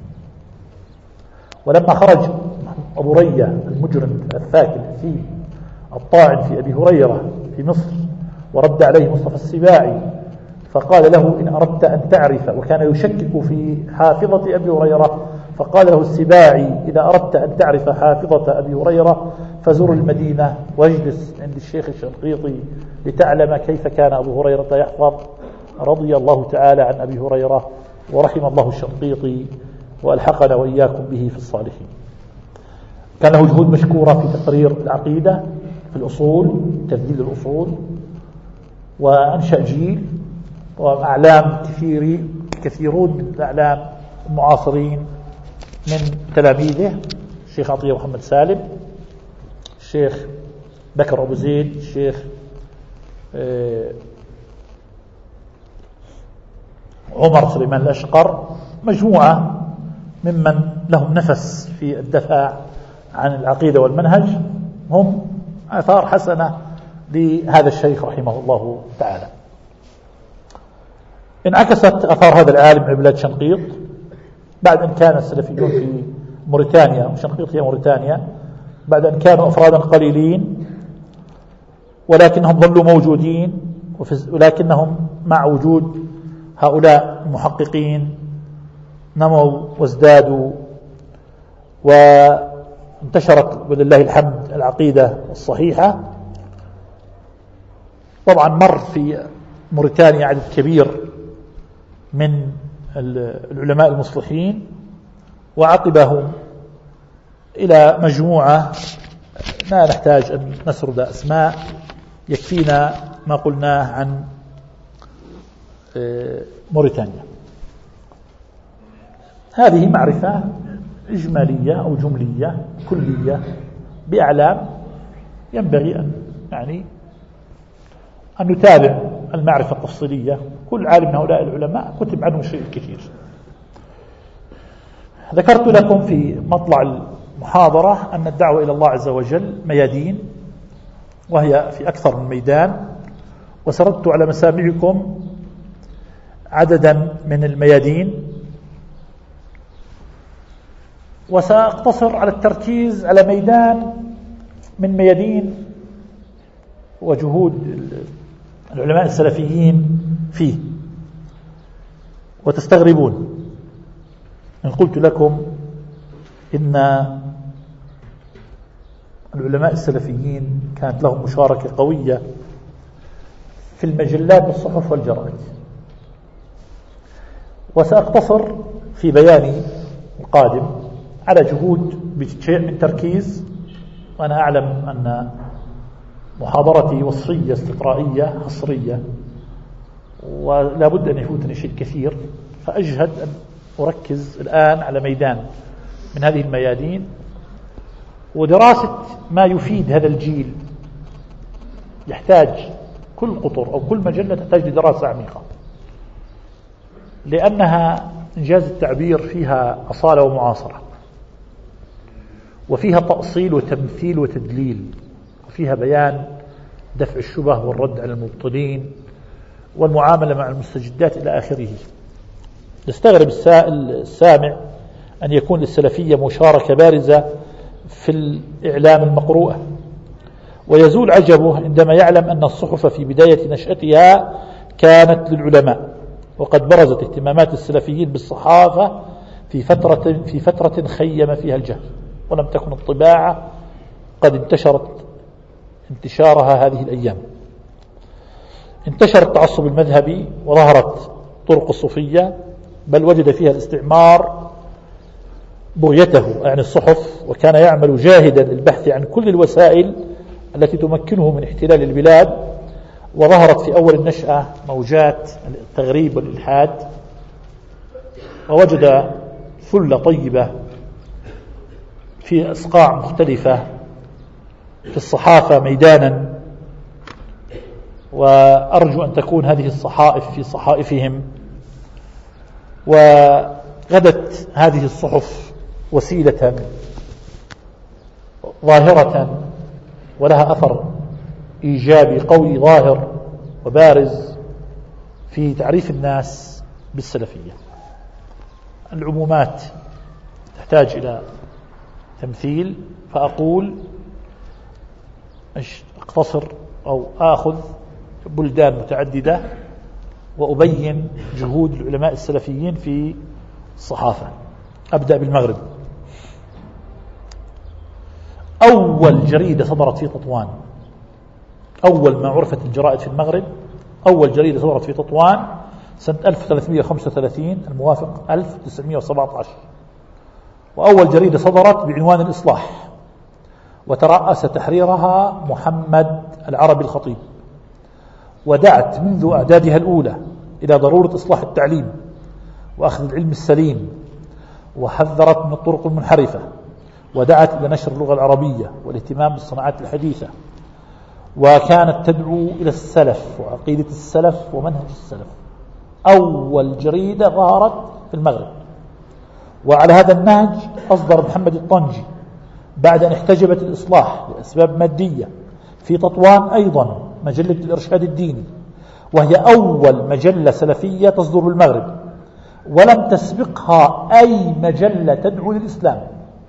ولما خرج أبو رية المجرم الثاكل الأثيم الطاعن في أبي هريرة في مصر، ورد عليه مصطفى السباعي فقال له: إن أردت أن تعرف، وكان يشكك في حافظة أبي هريرة، فقال له السباعي: إذا أردت أن تعرف حافظة أبي هريرة فزر المدينة واجلس عند الشيخ الشنقيطي لتعلم كيف كان أبو هريرة يحفظ. رضي الله تعالى عن أبي هريرة، ورحم الله الشنقيطي، وألحقنا وإياكم به في الصالحين. كان له جهود مشكورة في تقرير العقيدة في الأصول، تذليل الأصول، وأنشأ جيل وأعلام كثير كثيرون من الأعلام المعاصرين من تلاميذه: الشيخ عطية محمد سالم، الشيخ بكر أبو زيد، الشيخ عمر سليمان الأشقر، مجموعة ممن لهم نفس في الدفاع عن العقيدة والمنهج، هم آثار حسنة لهذا الشيخ رحمه الله تعالى. انعكست آثار هذا العالم على بلاد شنقيط بعد أن كان السلفيون في موريتانيا، وشنقيط هي موريتانيا، بعد أن كانوا أفرادا قليلين ولكنهم ظلوا موجودين، ولكنهم مع وجود هؤلاء المحققين نموا وازدادوا، وانتشرت ولله الحمد العقيدة الصحيحة. طبعا مر في موريتانيا عدد كبير من العلماء المصلحين، وعقبهم إلى مجموعة ما نحتاج أن نسرد أسماء، يكفينا ما قلناه عن موريتانيا. هذه معرفة إجمالية أو جملية كلية بأعلام، ينبغي أن يعني أن نتابع المعرفة التفصيلية. كل عالم من هؤلاء العلماء كتب عنه شيء كثير. ذكرت لكم في مطلع المحاضرة أن الدعوة إلى الله عز وجل ميادين، وهي في أكثر من ميدان، وسردت على مسامعكم عددا من الميادين، وسأقتصر على التركيز على ميدان من ميادين وجهود العلماء السلفيين فيه. وتستغربون إن قلت لكم إن العلماء السلفيين كانت لهم مشاركة قوية في المجلات والصحف والجرائد. وسأقتصر في بياني القادم على جهود بشيء من تركيز، وأنا أعلم أن محاضرتي وصفية استقرائية حصرية ولا بد أن يفوتني شيء كثير، فأجهد أن أركز الآن على ميدان من هذه الميادين، ودراسة ما يفيد هذا الجيل يحتاج كل قطر أو كل مجلة تحتاج لدراسة عميقة، لأنها إنجاز التعبير فيها أصالة ومعاصرة، وفيها تأصيل وتمثيل وتدليل، وفيها بيان دفع الشبه والرد على المبطلين والمعاملة مع المستجدات إلى آخره. يستغرب السامع أن يكون للسلفية مشاركة بارزة في الإعلام المقروءة، ويزول عجبه عندما يعلم أن الصحف في بداية نشأتها كانت للعلماء، وقد برزت اهتمامات السلفيين بالصحافة في فترة في فترة خيم فيها الجهل، ولم تكن الطباعة قد انتشرت انتشارها هذه الأيام. انتشر التعصب المذهبي وظهرت طرق الصوفية، بل وجد فيها الاستعمار بغيته يعني الصحف، وكان يعمل جاهدا للبحث عن كل الوسائل التي تمكنه من احتلال البلاد. وظهرت في أول النشأة موجات التغريب والإلحاد، ووجد ثلة طيبة في أصقاع مختلفة في الصحافة ميدانا، وأرجو أن تكون هذه الصحائف في صحائفهم. وغدت هذه الصحف وسيلة ظاهرة ولها أثر إيجابي قوي ظاهر وبارز في تعريف الناس بالسلفية. العمومات تحتاج إلى تمثيل، فأقول أقتصر أو آخذ بلدان متعددة وأبين جهود العلماء السلفيين في الصحافة. أبدأ بالمغرب. أول جريدة صدرت في تطوان، أول ما عرفت الجرائد في المغرب، أول جريدة صدرت في تطوان سنة ألف وثلاثمئة وخمسة وثلاثين الموافق ألف وتسعمئة وسبعة عشر، وأول جريدة صدرت بعنوان الإصلاح، وترأس تحريرها محمد العربي الخطيب، ودعت منذ أعدادها الأولى إلى ضرورة إصلاح التعليم وأخذ العلم السليم، وحذرت من الطرق المنحرفة، ودعت إلى نشر اللغة العربية والاهتمام بالصناعات الحديثة، وكانت تدعو إلى السلف وعقيدة السلف ومنهج السلف. أول جريدة ظهرت في المغرب. وعلى هذا النهج أصدر محمد الطنجي بعد أن احتجبت الإصلاح لأسباب مادية في تطوان أيضا مجلة الإرشاد الديني، وهي أول مجلة سلفية تصدر بالمغرب، ولم تسبقها أي مجلة تدعو للإسلام.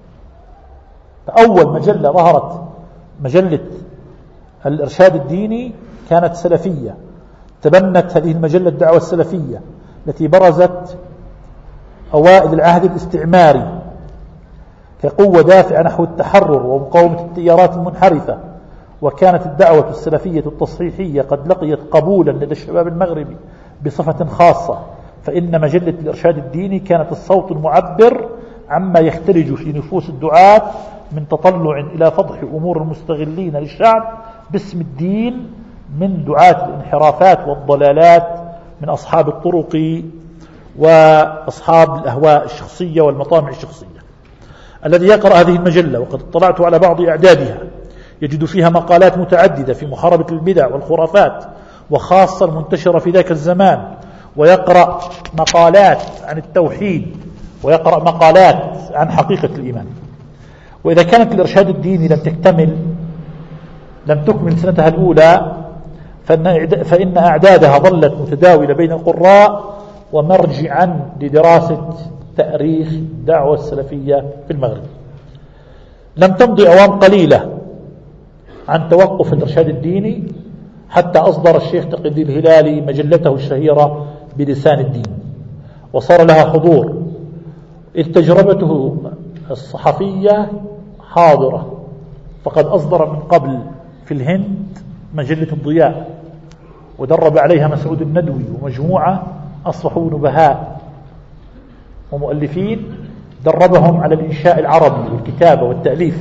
فأول مجلة ظهرت مجلة الإرشاد الديني كانت سلفية، تبنت هذه المجلة الدعوة السلفية التي برزت أوائل العهد الاستعماري كقوة دافعة نحو التحرر ومقاومة التيارات المنحرفة. وكانت الدعوة السلفية التصحيحية قد لقيت قبولا لدى الشباب المغربي بصفة خاصة، فإن مجلة الإرشاد الديني كانت الصوت المعبر عما يختلج في نفوس الدعاة من تطلع إلى فضح أمور المستغلين للشعب باسم الدين من دعاة الانحرافات والضلالات، من أصحاب الطرق وأصحاب الأهواء الشخصية والمطامع الشخصية. الذي يقرأ هذه المجلة وقد اطلعت على بعض أعدادها يجد فيها مقالات متعددة في محاربة البدع والخرافات، وخاصة المنتشرة في ذاك الزمان، ويقرأ مقالات عن التوحيد، ويقرأ مقالات عن حقيقة الإيمان. وإذا كانت الإرشاد الديني لم تكتمل لم تكمل سنتها الأولى، فإن أعدادها ظلت متداولة بين القراء ومرجعا لدراسة تأريخ الدعوة السلفية في المغرب. لم تمضي أوام قليلة عن توقف الإرشاد الديني حتى أصدر الشيخ تقي الدين الهلالي مجلته الشهيرة بلسان الدين، وصار لها حضور، إذ تجربته الصحفية حاضرة، فقد أصدر من قبل في الهند مجلة الضياء، ودرب عليها مسعود الندوي ومجموعة أصبحوا نبهاء ومؤلفين دربهم على الإنشاء العربي والكتابة والتأليف.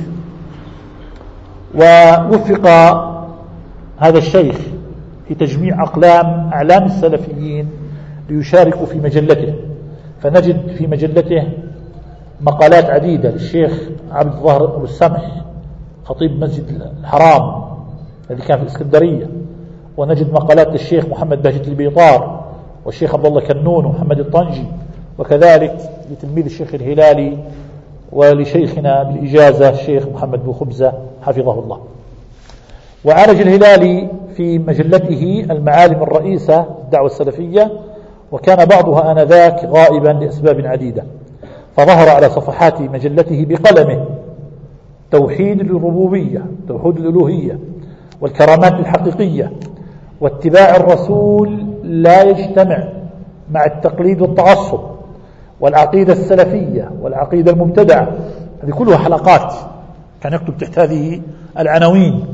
ووفق هذا الشيخ في تجميع أقلام أعلام السلفيين ليشاركوا في مجلته، فنجد في مجلته مقالات عديدة للشيخ عبد الظاهر أبو السمح خطيب مسجد الحرام الذي كان في الإسكندرية، ونجد مقالات للشيخ محمد باجت البيطار والشيخ عبد الله كنون ومحمد الطنجي، وكذلك لتلميذ الشيخ الهلالي ولشيخنا بالإجازة الشيخ محمد بو خبزة حفظه الله. وعالج الهلالي في مجلته المعالم الرئيسة الدعوة السلفية، وكان بعضها آنذاك غائبا لأسباب عديدة، فظهر على صفحات مجلته بقلمه توحيد الربوبية، توحيد الألوهية، والكرامات الحقيقية، واتباع الرسول لا يجتمع مع التقليد والتعصب، والعقيدة السلفية والعقيدة المبتدعة. هذه كلها حلقات كان يكتب تحت هذه العناوين.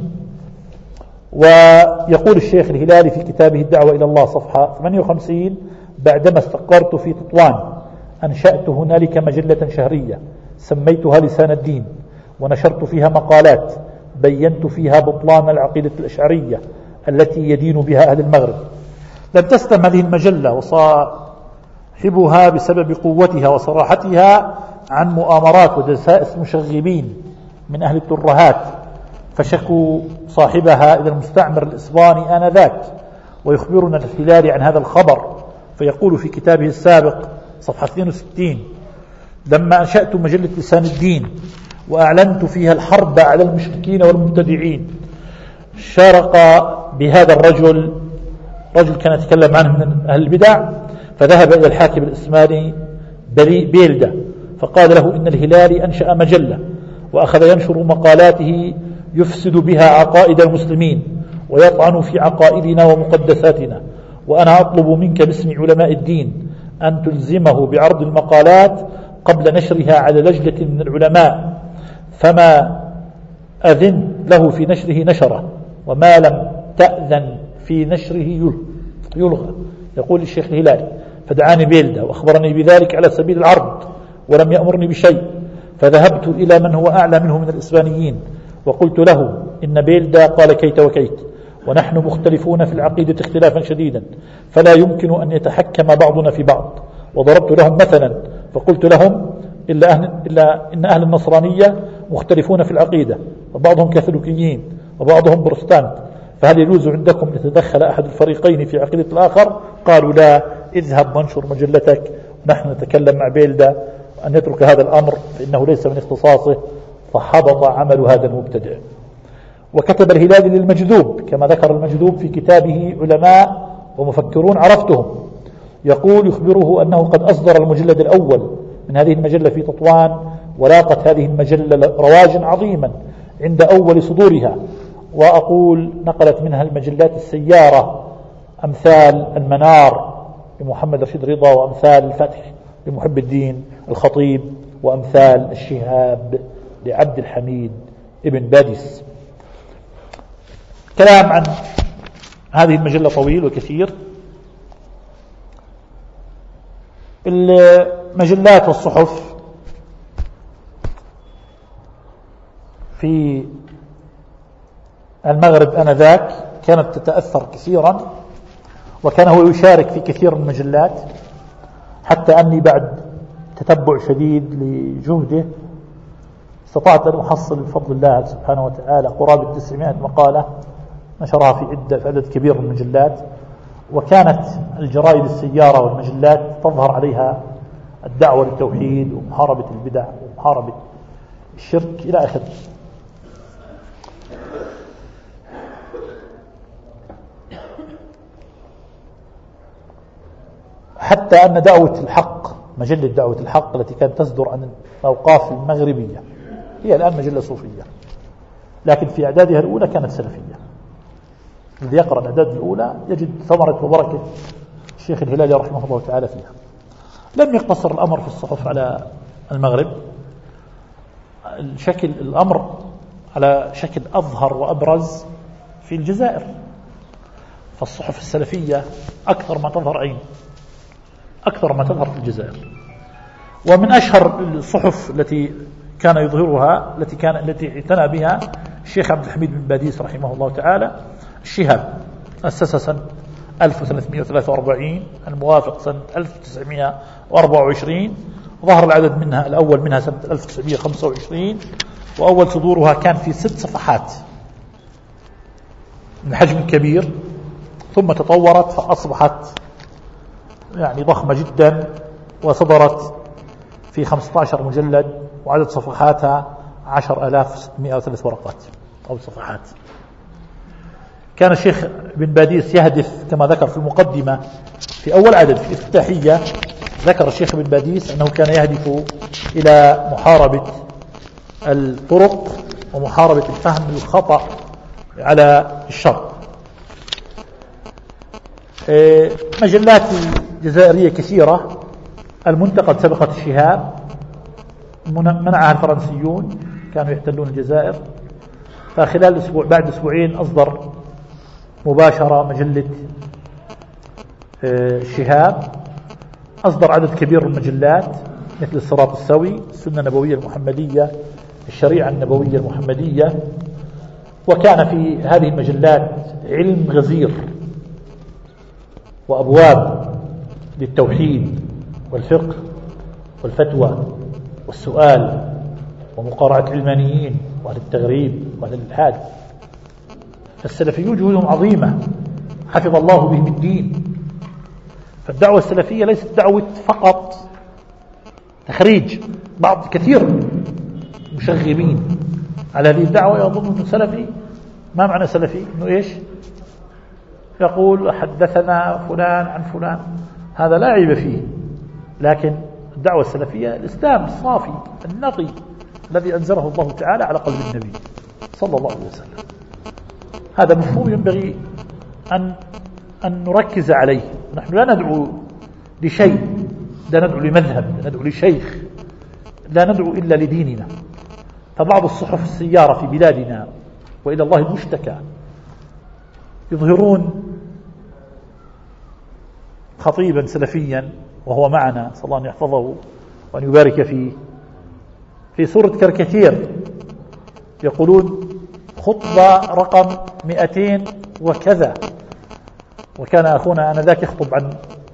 ويقول الشيخ الهلالي في كتابه الدعوة إلى الله صفحة ثمانية وخمسين: بعدما استقرت في تطوان أنشأت هنالك مجلة شهرية سميتها لسان الدين، ونشرت فيها مقالات بينت فيها بطلان العقيدة الأشعرية التي يدين بها أهل المغرب. لم تستم هذه المجلة وصاحبها بسبب قوتها وصراحتها عن مؤامرات ودسائس مشغبين من أهل الترهات، فشكوا صاحبها إلى المستعمر الإسباني آنذاك. ويخبرنا الهلالي عن هذا الخبر فيقول في كتابه السابق صفحة اثنين وستين: لما أنشأت مجلة لسان الدين وأعلنت فيها الحرب على المشركين والمبتدعين، شارك بهذا الرجل رجل كان يتكلم عنه من أهل البدع، فذهب إلى الحاكم الإسماني بيلدة فقال له إن الهلالي أنشأ مجلة وأخذ ينشر مقالاته يفسد بها عقائد المسلمين ويطعن في عقائدنا ومقدساتنا، وأنا أطلب منك باسم علماء الدين أن تلزمه بعرض المقالات قبل نشرها على لجنة من العلماء، فما أذن له في نشره نشره، وما لم تأذن في نشره يلغى. يقول الشيخ الهلالي: فدعاني بيلدة وأخبرني بذلك على سبيل العرض ولم يأمرني بشيء، فذهبت إلى من هو أعلى منه من الإسبانيين وقلت له إن بيلدة قال كيت وكيت، ونحن مختلفون في العقيدة اختلافا شديدا، فلا يمكن أن يتحكم بعضنا في بعض. وضربت لهم مثلا فقلت لهم إلا, أهل إلا إن أهل النصرانية مختلفون في العقيدة، وبعضهم كاثوليكيين وبعضهم بروتستانت، فهل يجوز عندكم أن يتدخل أحد الفريقين في عقيدة الآخر؟ قالوا لا، اذهب وانشر مجلتك، ونحن نتكلم مع بيلدة أن يترك هذا الأمر فإنه ليس من اختصاصه. فحبط عمل هذا المبتدع. وكتب الهلالي للمجذوب كما ذكر المجذوب في كتابه علماء ومفكرون عرفتهم، يقول يخبره أنه قد أصدر المجلد الأول من هذه المجلة في تطوان، ولاقت هذه المجلة رواجا عظيما عند أول صدورها، وأقول نقلت منها المجلات السيارة أمثال المنار لمحمد رشيد رضا، وأمثال الفتح لمحب الدين الخطيب، وأمثال الشهاب لعبد الحميد ابن باديس. كلام عن هذه المجلة طويل وكثير. المجلات والصحف في المغرب آنذاك كانت تتأثر كثيرا، وكان هو يشارك في كثير من المجلات، حتى أني بعد تتبع شديد لجهده استطعت أن أحصل بفضل الله سبحانه وتعالى قرابة تسعمائة مقالة نشرها في عدة في عدد كبير من المجلات. وكانت الجرائد السيارة والمجلات تظهر عليها الدعوة للتوحيد ومحاربة البدع ومحاربة الشرك إلى آخره. حتى أن دعوة الحق، مجلة دعوة الحق التي كانت تصدر عن الأوقاف المغربية هي الآن مجلة صوفية، لكن في أعدادها الأولى كانت سلفية. الذي يقرأ الأعداد الأولى يجد ثمرة وبركة الشيخ الهلالي رحمه الله تعالى فيها. لم يقتصر الأمر في الصحف على المغرب، الشكل الأمر على شكل أظهر وأبرز في الجزائر، فالصحف السلفية أكثر ما تظهر عين أكثر ما تظهر في الجزائر. ومن أشهر الصحف التي كان يظهرها التي كان التي اعتنى بها الشيخ عبد الحميد بن باديس رحمه الله تعالى الشهاب، أسس سنة ألف وثلاثمائة وثلاثة وأربعين الموافق سنة ألف وتسعمائة وأربعة وعشرين، ظهر العدد منها الأول منها سنة ألف وتسعمائة وخمسة وعشرين، وأول صدورها كان في ست صفحات من حجم كبير، ثم تطورت فأصبحت يعني ضخمة جدا، وصدرت في خمسة عشر مجلد، وعدد صفحاتها عشر آلاف وستمائة وثلاث ورقات أو صفحات. كان الشيخ بن باديس يهدف كما ذكر في المقدمة في أول عدد في الافتتاحية، ذكر الشيخ بن باديس أنه كان يهدف إلى محاربة الطرق ومحاربة الفهم الخطأ على الشر. مجلات جزائرية كثيرة، المنتقد سبقت الشهاب، منعها الفرنسيون كانوا يحتلون الجزائر، فخلال أسبوع بعد أسبوعين أصدر مباشرة مجلة الشهاب، أصدر عدد كبير من المجلات مثل الصراط السوي، السنة النبوية المحمدية، الشريعة النبوية المحمدية. وكان في هذه المجلات علم غزير وأبواب للتوحيد والفقه والفتوى والسؤال ومقارعة علمانيين وأهل التغريب وأهل الإلحاد. فالسلفيون جهودهم عظيمة حفظ الله بهم الدين. فالدعوة السلفية ليست دعوة فقط تخريج، بعض كثير مشغبين على هذه الدعوة يظن أنه سلفي. ما معنى سلفي؟ أنه إيش؟ يقول حدثنا فلان عن فلان، هذا لا عيب فيه، لكن الدعوة السلفية الإسلام الصافي النقي الذي أنزله الله تعالى على قلب النبي صلى الله عليه وسلم. هذا مفهوم ينبغي أن أن نركز عليه. نحن لا ندعو لشيء، لا ندعو لمذهب، لا ندعو لشيخ، لا ندعو إلا لديننا. فبعض الصحف السيارة في بلادنا وإلى الله المشتكى يظهرون خطيبا سلفيا وهو معنا، صلى الله أن يحفظه وأن يبارك فيه، في صورة كاريكاتير يقولون خطبة رقم مئتين وكذا، وكان أخونا آنذاك يخطب عن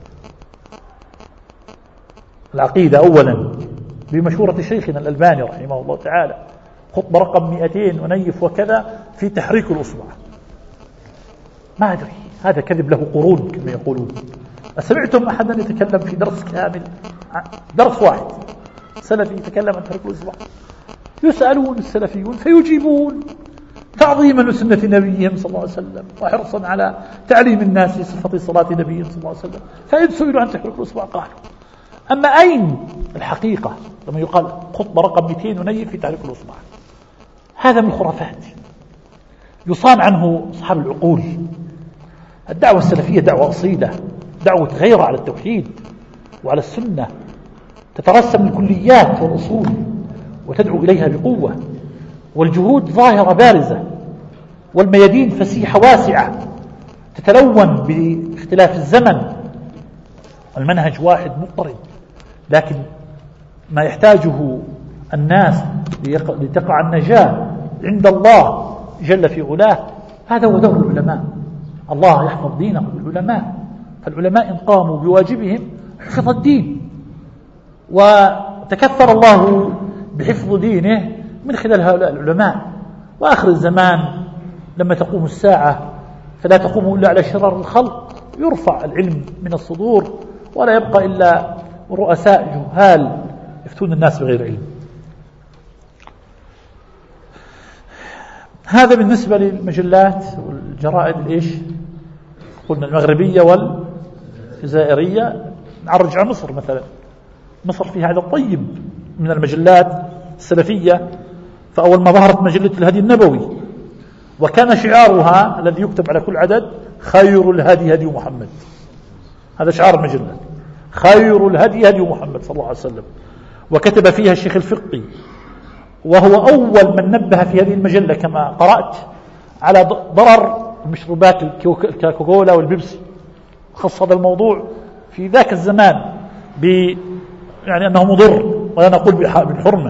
العقيدة أولا بمشورة شيخنا الألباني رحمه الله تعالى، خطبة رقم مئتين ونيف وكذا في تحريك الأصبع. ما أدري، هذا كذب له قرون كما يقولون. أسمعتم أحدا يتكلم في درس كامل، درس واحد سلفي يتكلم عن تحريك الأصبع؟ يسألون السلفيون فيجيبون تعظيما لسنة نبيهم صلى الله عليه وسلم وحرصا على تعليم الناس صفة صلاة نبيهم صلى الله عليه وسلم، فإن سئلوا عن تحريك الأصبع قالوا. أما أين الحقيقة لما يقال خطبة رقم مئتين ونيف في تحريك الأصبع؟ هذا من الخرافات يصان عنه أصحاب العقول. الدعوة السلفية دعوة أصيلة، دعوة غيرة على التوحيد وعلى السنة، تترسم الكليات والأصول وتدعو إليها بقوة، والجهود ظاهرة بارزة، والميادين فسيحة واسعة تتلون باختلاف الزمن. المنهج واحد مضطرد، لكن ما يحتاجه الناس لتقع النجاة عند الله جل في علاه هذا هو دور العلماء. الله يحفظ دينه بالعلماء، فالعلماء إن قاموا بواجبهم حفظ الدين، وتكثر الله بحفظ دينه من خلال هؤلاء العلماء. وآخر الزمان لما تقوم الساعة فلا تقوم إلا على شرار الخلق، يرفع العلم من الصدور ولا يبقى إلا رؤساء جهال يفتون الناس بغير علم. هذا بالنسبة للمجلات والجرائد الإيش قلنا المغربية والجزائرية. نعرج على مصر مثلا، مصر فيها عدد طيب من المجلات السلفية. فأول ما ظهرت مجلة الهدي النبوي وكان شعارها الذي يكتب على كل عدد خير الهدي هدي محمد، هذا شعار المجلة، خير الهدي هدي محمد صلى الله عليه وسلم. وكتب فيها الشيخ الفقي، وهو أول من نبه في هذه المجلة كما قرأت على ضرر المشروبات الكوكاكولا والبيبسي، خص هذا الموضوع في ذاك الزمان ب يعني أنه مضر، ولا نقول بالحرمة.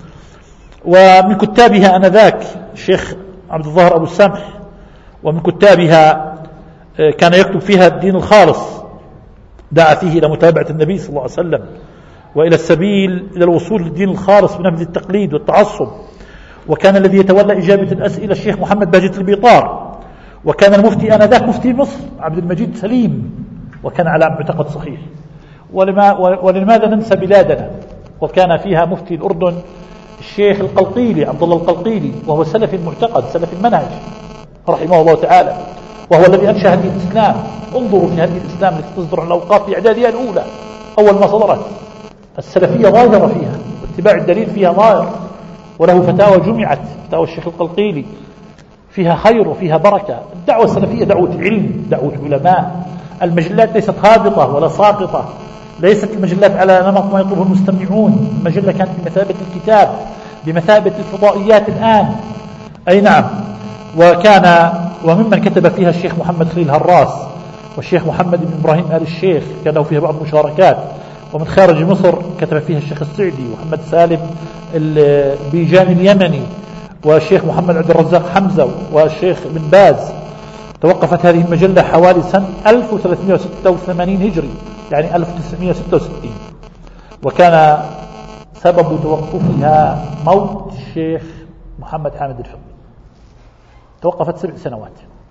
ومن كتابها أنذاك الشيخ عبد الظاهر أبو السمح، ومن كتابها كان يكتب فيها الدين الخالص، دعا فيه إلى متابعة النبي صلى الله عليه وسلم وإلى السبيل إلى الوصول للدين الخالص بنبذ التقليد والتعصب. وكان الذي يتولى إجابة الأسئلة الشيخ محمد باجت البيطار، وكان المفتي آنذاك مفتي مصر عبد المجيد سليم، وكان على معتقد صحيح. ولما ولماذا ننسى بلادنا وكان فيها مفتي الأردن الشيخ القلقيلي عبد الله القلقيلي، وهو سلفي المعتقد سلفي المنهج رحمه الله تعالى، وهو الذي أنشأ هذه الإسلام. انظروا في هذه الإسلام التي تصدر عن الأوقاف في إعدادها الأولى أول ما صدرت، السلفية ظاهرة فيها واتباع الدليل فيها ظاهر، وله فتاوى جمعت، فتاوى الشيخ القلقيلي فيها خير وفيها بركة. الدعوة السلفية دعوة علم، دعوة علماء. المجلات ليست هابطة ولا ساقطة، ليست المجلات على نمط ما يطلبه المستمعون. المجلة كانت بمثابة الكتاب، بمثابة الفضائيات الآن. أي نعم. وكان وممن كتب فيها الشيخ محمد خليل هراس والشيخ محمد بن إبراهيم آل الشيخ، كان له فيها بعض المشاركات. ومن خارج مصر كتب فيها الشيخ السعدي ومحمد سالم البيجاني اليمني والشيخ محمد عبد الرزاق حمزة والشيخ بن باز. توقفت هذه المجلة حوالي سنة ألف وثلاثمائة وستة وثمانين هجري، يعني ألف وتسعمائة وستة وستين، وكان سبب توقفها موت الشيخ محمد حامد الفقي. توقفت سبع سنوات،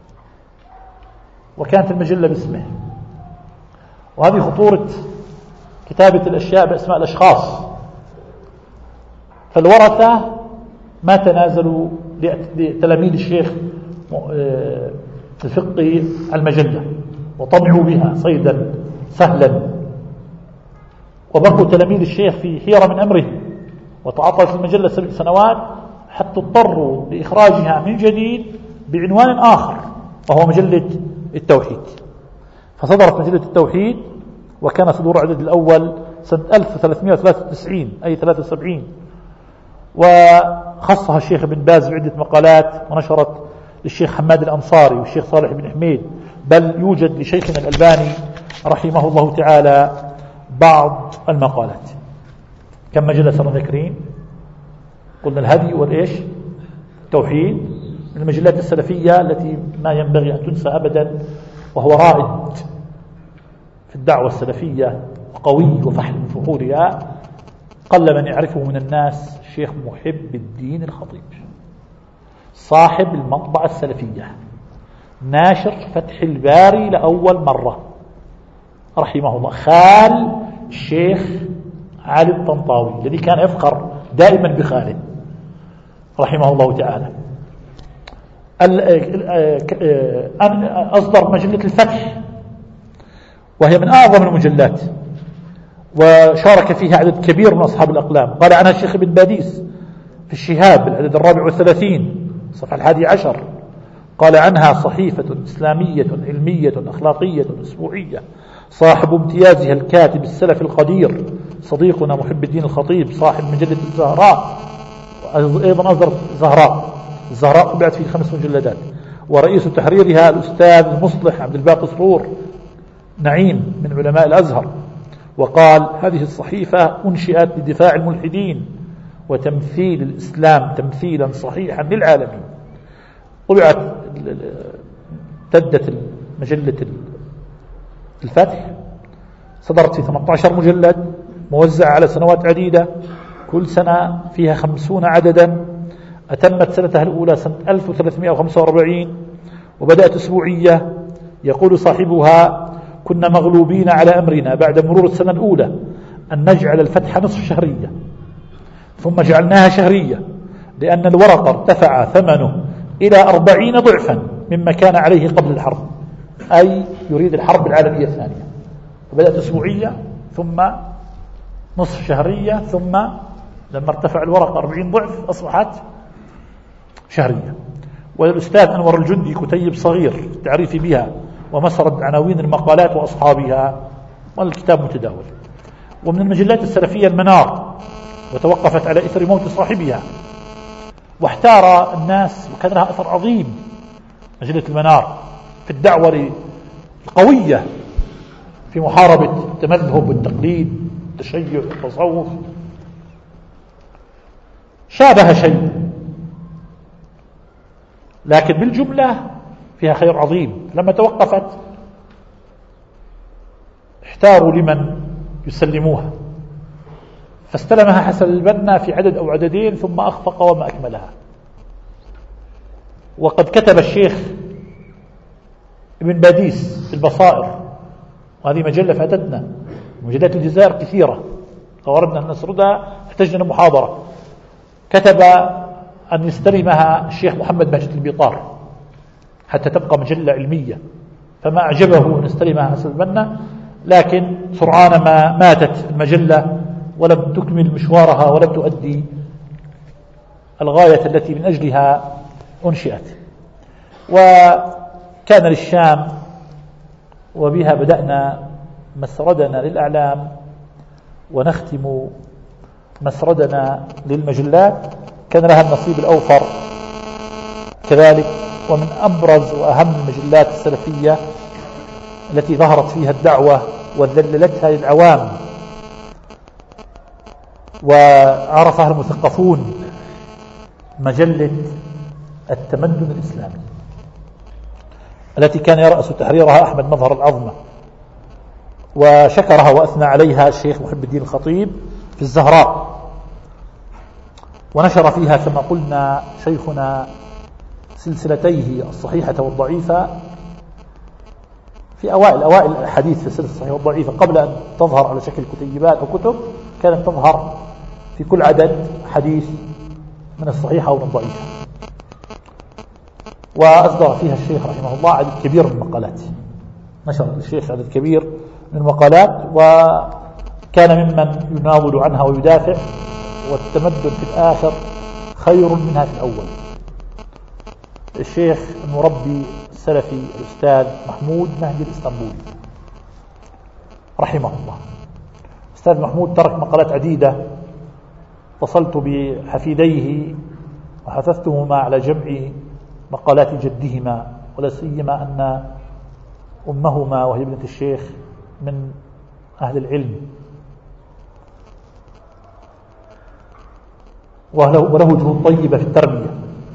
وكانت المجلة باسمه. وهذه خطورة كتابة الأشياء بأسماء الأشخاص. فالورثة ما تنازلوا لتلاميذ الشيخ الفقي المجلة وطمعوا بها صيدا سهلا، وبقوا تلاميذ الشيخ في حيرة من أمره، وتعطلت المجلة سبع سنوات حتى اضطروا لإخراجها من جديد بعنوان آخر، وهو مجلة التوحيد. فصدرت مجلة التوحيد، وكان صدور العدد الأول سنة ألف وثلاثمائة وثلاثة وتسعين أي ثلاثة وسبعين، وخصها الشيخ بن باز بعدة مقالات، ونشرت للشيخ حماد الأنصاري والشيخ صالح بن حميد، بل يوجد لشيخنا الألباني رحمه الله تعالى بعض المقالات. كم مجلة صرنا ذاكرين؟ قلنا الهدي والإيش؟ التوحيد، من المجلات السلفية التي ما ينبغي أن تنسى أبدا، وهو رائد في الدعوة السلفية وقوي وفحل من فحولها. قل من يعرفه من الناس الشيخ محب الدين الخطيب، صاحب المطبعة السلفية، ناشر فتح الباري لأول مرة رحمه الله، خال الشيخ علي الطنطاوي الذي كان يفخر دائما بخاله رحمه الله تعالى. أصدر مجلة الفتح، وهي من أعظم المجلات، وشارك فيها عدد كبير من أصحاب الأقلام. قال عنها الشيخ ابن باديس في الشهاب العدد الرابع والثلاثين صفحة الحادي عشر، قال عنها صحيفة إسلامية علمية أخلاقية أسبوعية، صاحب امتيازها الكاتب السلف القدير صديقنا محب الدين الخطيب صاحب مجلة الزهراء، أيضا أصدر زهراء الزهراء طبعت في خمس مجلدات، ورئيس تحريرها الأستاذ المصلح عبد الباقي سرور نعيم من علماء الأزهر. وقال هذه الصحيفة أنشئت لدفاع الملحدين وتمثيل الإسلام تمثيلا صحيحا للعالمين. طبعت امتدت مجلة الفتح، صدرت في ثمانية عشر مجلد موزعة على سنوات عديدة، كل سنة فيها خمسون عددا. أتمت سنتها الأولى سنة ألف وثلاثمائة وخمسة وأربعين، وبدأت أسبوعية. يقول صاحبها كنا مغلوبين على أمرنا بعد مرور السنة الأولى أن نجعل الفتح نصف شهرية، ثم جعلناها شهرية لأن الورق ارتفع ثمنه إلى أربعين ضعفا مما كان عليه قبل الحرب، أي يريد الحرب العالمية الثانية. فبدأت أسبوعية ثم نصف شهرية، ثم لما ارتفع الورق أربعين ضعف أصبحت شهرية. والأستاذ أنور الجندي كتيب صغير تعريفي بها ومسرد عناوين المقالات وأصحابها، والكتاب متداول. ومن المجلات السلفية المنار، وتوقفت على إثر موت صاحبها، واحتار الناس وكان لها أثر عظيم مجلة المنار في الدعوة القوية في محاربة التمذهب والتقليد والتشيع والتصوف. شابه شيء، لكن بالجملة فيها خير عظيم. لما توقفت احتاروا لمن يسلموها، فاستلمها حسن البنا في عدد أو عددين ثم أخفق وما أكملها. وقد كتب الشيخ ابن باديس في البصائر، وهذه مجلة فاتتنا، مجلات الجزائر كثيرة قررنا أن نسردها، احتجنا محاضرة. كتب أن يستلمها الشيخ محمد ماجد البيطار حتى تبقى مجلة علمية، فما أعجبه أن يستلمها حسن البنا، لكن سرعان ما ماتت المجلة ولم تكمل مشوارها ولم تؤدي الغاية التي من أجلها أنشئت. وكان للشام، وبها بدأنا مسردنا للأعلام ونختم مسردنا للمجلات، كان لها النصيب الأوفر كذلك. ومن أبرز وأهم المجلات السلفية التي ظهرت فيها الدعوة وذللتها للعوام وعرفها المثقفون مجلة التمدن الإسلامي، التي كان يرأس تحريرها أحمد مظهر العظمة، وشكرها وأثنى عليها الشيخ محب الدين الخطيب في الزهراء. ونشر فيها كما قلنا شيخنا سلسلتيه الصحيحة والضعيفة في أوائل أوائل الحديث في السلسلة الصحيحة والضعيفة، قبل أن تظهر على شكل كتيبات أو كتب، كانت تظهر في كل عدد حديث من الصحيحة ومن الضعيفة. وأصدر فيها الشيخ رحمه الله عدد كبير من المقالات، نشر الشيخ عدد كبير من المقالات، وكان ممن يناول عنها ويدافع، والتمدن في الآخر خير منها في الأول. الشيخ المربي السلفي الأستاذ محمود مهدي الإسطنبولي رحمه الله. الأستاذ محمود ترك مقالات عديدة، اتصلت بحفيديه وحثثتهما على جمع مقالات جدهما، ولا سيما أن أمهما وهي ابنة الشيخ من أهل العلم، وله جهود طيبة في التربية،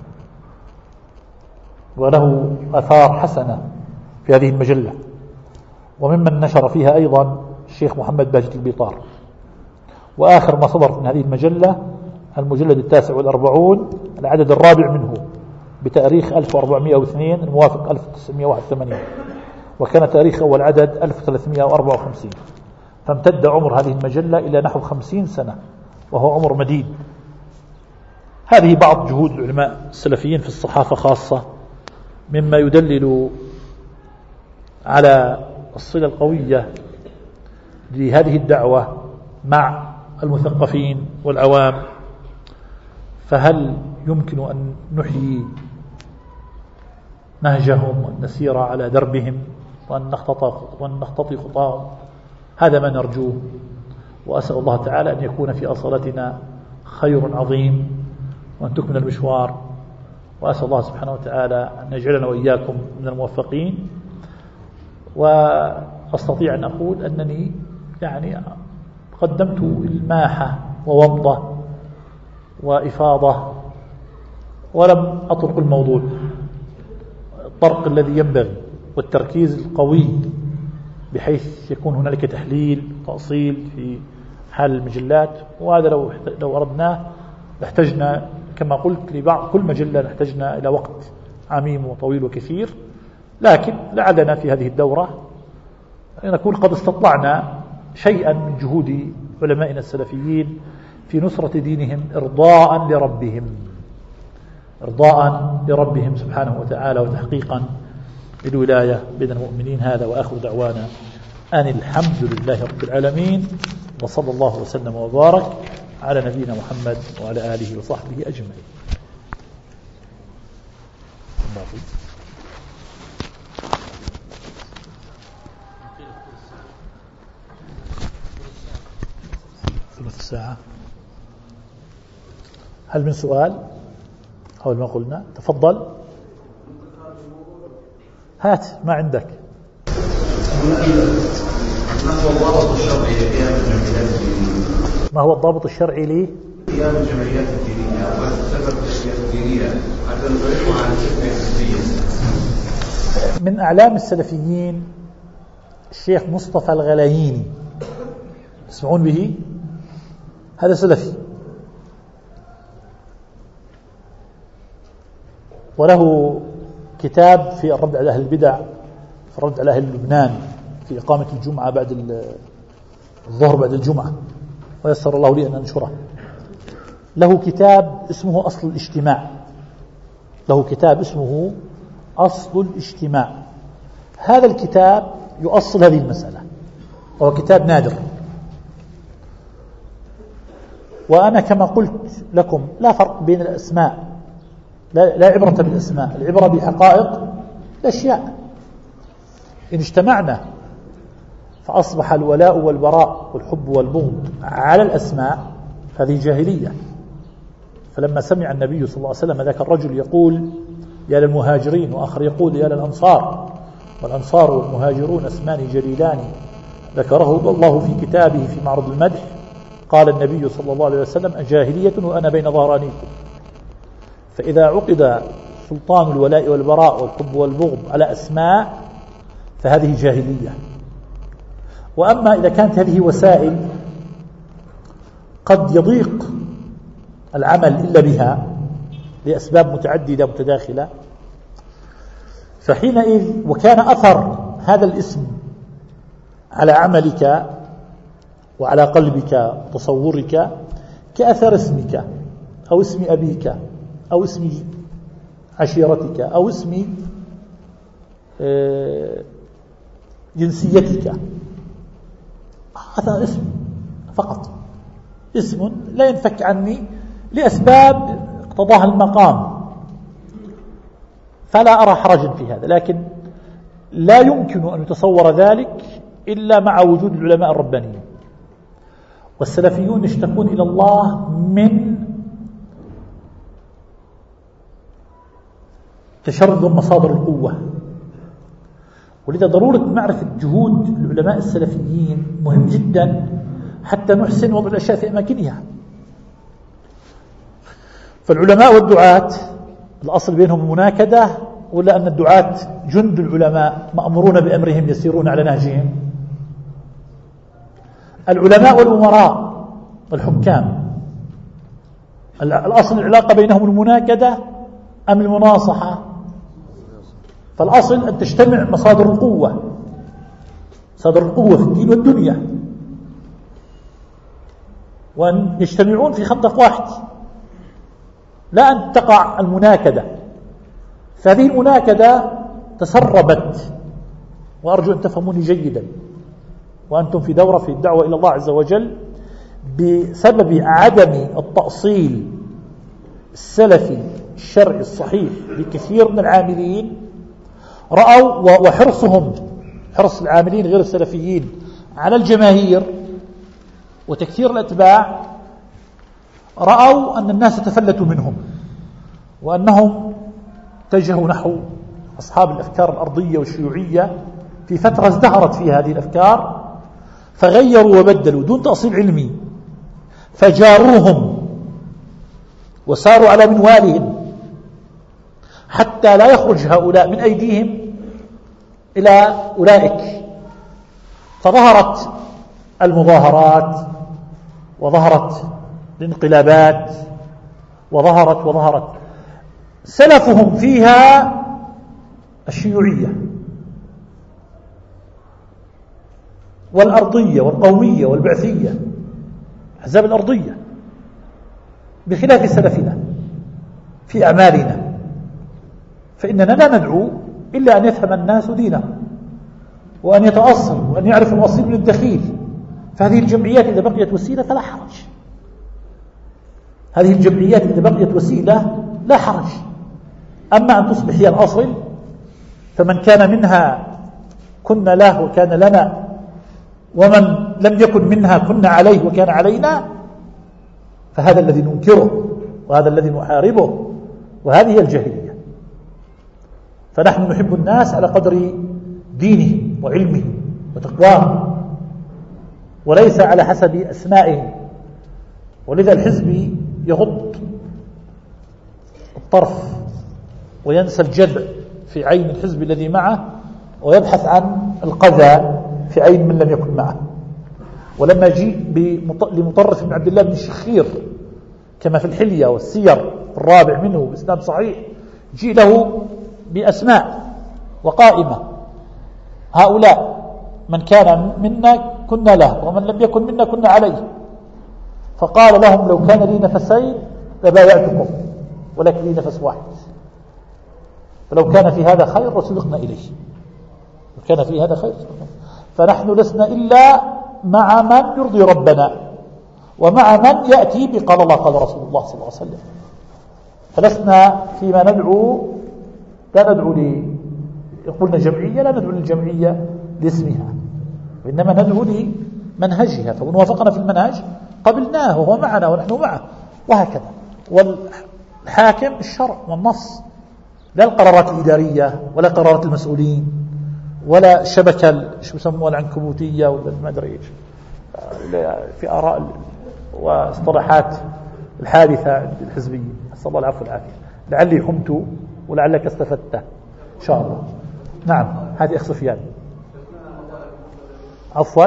وله آثار حسنة في هذه المجلة. وممن نشر فيها أيضا الشيخ محمد باجد البيطار. وآخر ما صدر من هذه المجلة المجلد التاسع والأربعون، العدد الرابع منه، بتاريخ ألف وأربعمائة واثنين الموافق ألف وتسعمائة وواحد وثمانين، وكان تاريخ أول عدد ألف وثلاثمائة وأربعة وخمسين، فامتد عمر هذه المجلة إلى نحو خمسين سنة، وهو عمر مديد. هذه بعض جهود العلماء السلفيين في الصحافة خاصة، مما يدلل على الصلة القوية لهذه الدعوة مع المثقفين والعوام. فهل يمكن أن نحيي نهجهم وأن نسير على دربهم وأن نختطي خطاهم؟ هذا ما نرجوه، وأسأل الله تعالى أن يكون في أصالتنا خير عظيم وأن تكمل المشوار، وأسأل الله سبحانه وتعالى أن يجعلنا وإياكم من الموفقين. وأستطيع أن أقول أنني يعني قدمت الماحة وومضة وإفاضة، ولم أطرق الموضوع الطرق الذي ينبغي والتركيز القوي، بحيث يكون هنالك تحليل تأصيل في حال المجلات. وهذا لو لو أردناه لاحتجنا كما قلت لبعض كل مجلة نحتاجنا إلى وقت عميم وطويل وكثير، لكن لعلنا في هذه الدورة نكون قد استطلعنا شيئا من جهود علمائنا السلفيين في نصرة دينهم إرضاء لربهم إرضاء لربهم سبحانه وتعالى، وتحقيقا للولاية بين المؤمنين. هذا وآخر دعوانا أن الحمد لله رب العالمين، وصلى الله وسلم وبارك على نبينا محمد وعلى آله وصحبه أجمعين. ثلث ساعة. هل من سؤال؟ أول ما قلنا تفضل. هات ما عندك. ما هو الضابط الشرعي لي؟ قيام الجمعيات الدينية وسبب الجمعيات الدينية حتى نطلقها عن الفتنة الحزبية. من أعلام السلفيين الشيخ مصطفى الغلاييني، تسمعون به؟ هذا سلفي، وله كتاب في الرد على أهل البدع، في الرد على أهل لبنان، في إقامة الجمعة بعد الظهر بعد الجمعة، ويسر الله لي أن أنشره. له كتاب اسمه أصل الاجتماع، له كتاب اسمه أصل الاجتماع. هذا الكتاب يؤصل هذه المسألة، وهو كتاب نادر. وأنا كما قلت لكم لا فرق بين الأسماء، لا, لا عبرة بالأسماء، العبرة بحقائق الأشياء. إن اجتمعنا فأصبح الولاء والبراء والحب والبغض على الأسماء، هذه جاهلية. فلما سمع النبي صلى الله عليه وسلم ذاك الرجل يقول يا للمهاجرين، وآخر يقول يا للأنصار، والأنصار والمهاجرون اسمان جليلان ذكره الله في كتابه في معرض المدح، قال النبي صلى الله عليه وسلم أجاهلية وأنا بين ظهرانيكم. فإذا عقد سلطان الولاء والبراء والحب والبغض على أسماء فهذه جاهلية. وأما إذا كانت هذه وسائل قد يضيق العمل إلا بها لأسباب متعددة متداخلة، فحينئذ وكان أثر هذا الاسم على عملك وعلى قلبك وتصورك كأثر اسمك أو اسم أبيك أو اسم عشيرتك أو اسم جنسيتك. هذا اسم فقط، اسم لا ينفك عني لأسباب اقتضاها المقام، فلا أرى حرجا في هذا. لكن لا يمكن أن يتصور ذلك إلا مع وجود العلماء الربانيين. والسلفيون يشتكون إلى الله من تشرد مصادر القوة، ولذا ضرورة معرفة جهود العلماء السلفيين مهم جدا حتى نحسن وضع الأشياء في أماكنها. فالعلماء والدعاة الأصل بينهم المناكدة، ولا أن الدعاة جند العلماء مأمورون بأمرهم يسيرون على نهجهم؟ العلماء والأمراء والحكام الأصل العلاقة بينهم المناكدة أم المناصحة؟ فالأصل أن تجتمع مصادر القوة، مصادر القوة في الدين والدنيا، وأن يجتمعون في خندق واحد، لا أن تقع المناكدة. فهذه المناكدة تسربت، وأرجو أن تفهموني جيدا وأنتم في دورة في الدعوة إلى الله عز وجل، بسبب عدم التأصيل السلفي الشرعي الصحيح لكثير من العاملين، رأوا وحرصهم حرص العاملين غير السلفيين على الجماهير وتكثير الأتباع، رأوا أن الناس تفلتوا منهم وأنهم اتجهوا نحو أصحاب الأفكار الأرضية والشيوعية في فترة ازدهرت فيها هذه الأفكار، فغيروا وبدلوا دون تأصيل علمي، فجاروهم وساروا على منوالهم حتى لا يخرج هؤلاء من أيديهم إلى أولئك. فظهرت المظاهرات، وظهرت الانقلابات، وظهرت وظهرت سلفهم فيها الشيوعية والأرضية والقومية والبعثية، أحزاب الأرضية، بخلاف سلفنا في أعمالنا. فإننا لا ندعو إلا أن يفهم الناس دينهم، وأن يتأصل وأن يعرف الأصيل من الدخيل. فهذه الجمعيات إذا بقيت وسيلة فلا حرج، هذه الجمعيات إذا بقيت وسيلة لا حرج. أما أن تصبح هي الأصل، فمن كان منها كنا له وكان لنا، ومن لم يكن منها كنا عليه وكان علينا، فهذا الذي ننكره وهذا الذي نحاربه، وهذه هي الجاهلية. فنحن نحب الناس على قدر دينهم وعلمهم وتقواهم، وليس على حسب أسمائهم. ولذا الحزبي يغض الطرف وينسى الجذع في عين الحزب الذي معه، ويبحث عن القذى في عين من لم يكن معه. ولما جيء لمطرف بن عبد الله بن الشخير كما في الحلية والسير الرابع منه بإسناد صحيح، جيء له بأسماء وقائمة: هؤلاء من كان منا كنا له ومن لم يكن منا كنا عليه. فقال لهم: لو كان لي نفسين لبايعتكم، ولكن لي نفس واحد، فلو كان في هذا خير لسبقنا إليه، لو كان في هذا خير. فنحن لسنا إلا مع من يرضي ربنا، ومع من يأتي بقال الله قال رسول الله صلى الله عليه وسلم. فلسنا فيما ندعو لا ندعو لي قلنا جمعية، لا ندعو للجمعية لاسمها، وإنما ندعو لمنهجها. فمن وافقنا في المنهج قبلناه وهو معنا ونحن معه، وهكذا. والحاكم الشرع والنص، لا القرارات الإدارية ولا قرارات المسؤولين ولا الشبكة شو يسموها العنكبوتية ولا ما أدري إيش، في آراء واصطلاحات الحادثة الحزبية. أسأل الله العفو والعافية. لعلي حمت ولعلك استفدت إن شاء الله. نعم، هذه أخ سفيان. عفوا،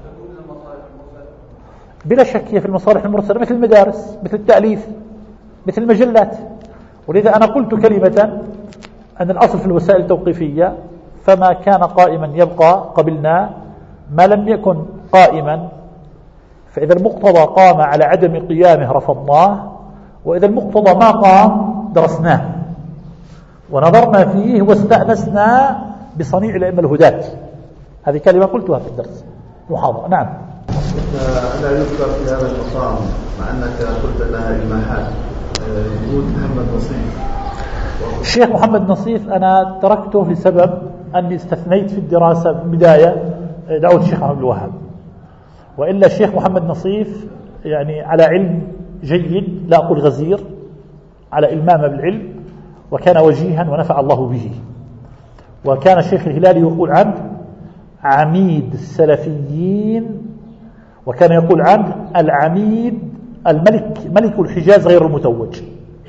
بلا شك هي في المصالح المرسلة، مثل المدارس، مثل التأليف، مثل المجلات. ولذا أنا قلت كلمة أن الأصل في الوسائل التوقيفية، فما كان قائما يبقى قبلنا، ما لم يكن قائما فإذا المقتضى قام على عدم قيامه رفضناه، وإذا المقتضى ما قام درسناه ونظرنا فيه واستأنسنا بصنيع الأئمة الهداة. هذه كلمة قلتها في الدرس محاضرة. نعم. ألا يذكر في هذا المقام مع أنك قلت أنها إلماحات وجود محمد نصيف؟ الشيخ محمد نصيف أنا تركته لسبب أني استثنيت في الدراسة في البداية دعوة الشيخ عبد الوهاب، وإلا الشيخ محمد نصيف يعني على علم جيد، لا أقول غزير، على إلمام بالعلم، وكان وجيها ونفع الله به. وكان الشيخ الهلالي يقول عنه عميد السلفيين، وكان يقول عنه العميد الملك ملك الحجاز غير المتوج،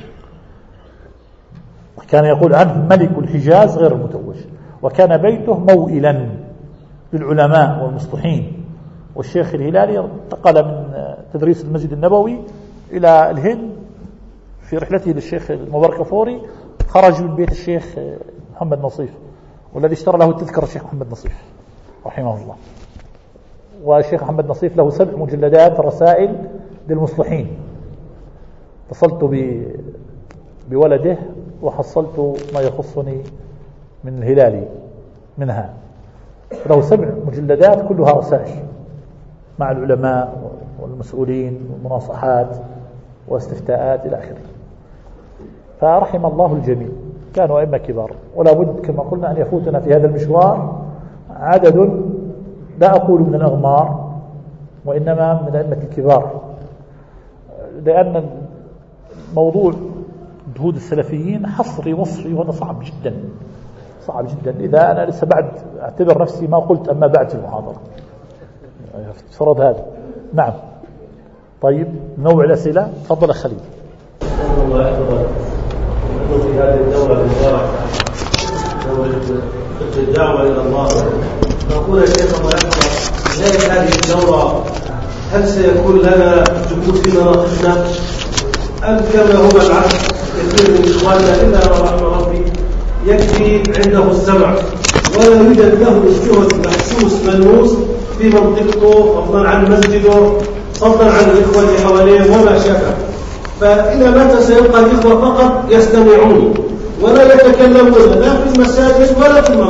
كان يقول عنه ملك الحجاز غير المتوج. وكان بيته موئلا للعلماء والمصلحين. والشيخ الهلالي انتقل من تدريس المسجد النبوي إلى الهند في رحلته للشيخ المبارك فوري، خرج من بيت الشيخ محمد نصيف، والذي اشترى له التذكرة الشيخ محمد نصيف رحمه الله. والشيخ محمد نصيف له سبع مجلدات رسائل للمصلحين. اتصلت بولده وحصلت ما يخصني من الهلالي منها، له سبع مجلدات كلها رسائل مع العلماء والمسؤولين والمناصحات واستفتاءات إلى آخره. فرحم الله الجميع، كانوا أئمة كبار، ولا بد كما قلنا أن يفوتنا في هذا المشوار عدد لا أقول من الأغمار وإنما من أئمة الكبار، لأن موضوع جهود السلفيين حصري وصفي وهذا صعب جدا صعب جدا. إذا أنا لسه بعد أعتبر نفسي ما قلت أما بعد في المحاضرة فرض هذا. نعم. طيب نوع الأسئلة. تفضل خليل. الله أكبر. نقول في هذه الدورة المباركة دورة الدعوة إلى الله، نقول يا شيخ الله أكبر، نهاية هذه الدورة هل سيكون لنا جهود في مناطقنا أم كما هو العكس؟ كثير من إخواننا إلا رحمة ربي يكفي عنده السمع ولا يوجد له جهد محسوس ملموس في منطقته، فضلا عن مسجده، فضلا عن الإخوة اللي حواليه وما شابه. فإلى متى سيبقى الإخوة فقط يستمعون ولا يتكلمون لا في المساجد ولا في المناطق؟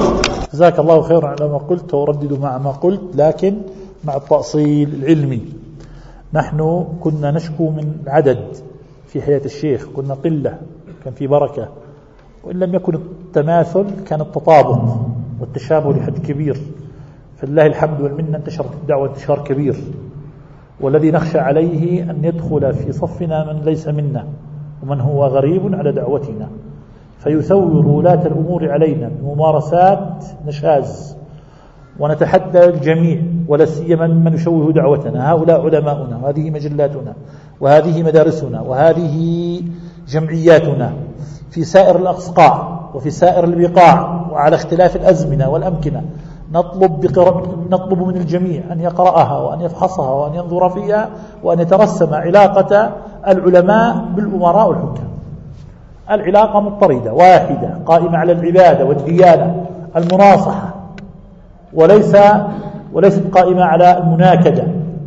جزاك الله خيرا على ما قلت، وردد مع ما قلت لكن مع التأصيل العلمي. نحن كنا نشكو من عدد في حياة الشيخ، كنا قلة، كان في بركة، وإن لم يكن التماثل كان التطابق والتشابه لحد كبير. فلله الحمد والمنة انتشرت الدعوة انتشار كبير، والذي نخشى عليه أن يدخل في صفنا من ليس منا ومن هو غريب على دعوتنا، فيثور ولاة الأمور علينا بممارسات نشاز، ونتحدى الجميع ولا سيما من يشوه دعوتنا. هؤلاء علماؤنا، وهذه مجلاتنا، وهذه مدارسنا، وهذه جمعياتنا في سائر الأصقاع وفي سائر البقاع وعلى اختلاف الأزمنة والأمكنة. نطلب, نطلب من الجميع أن يقرأها وأن يفحصها وأن ينظر فيها وأن يترسم علاقة العلماء بالأمراء والحكام. العلاقة مضطردة واحدة قائمة على العبادة والديانة المناصحة، وليس وليست قائمة على المناكدة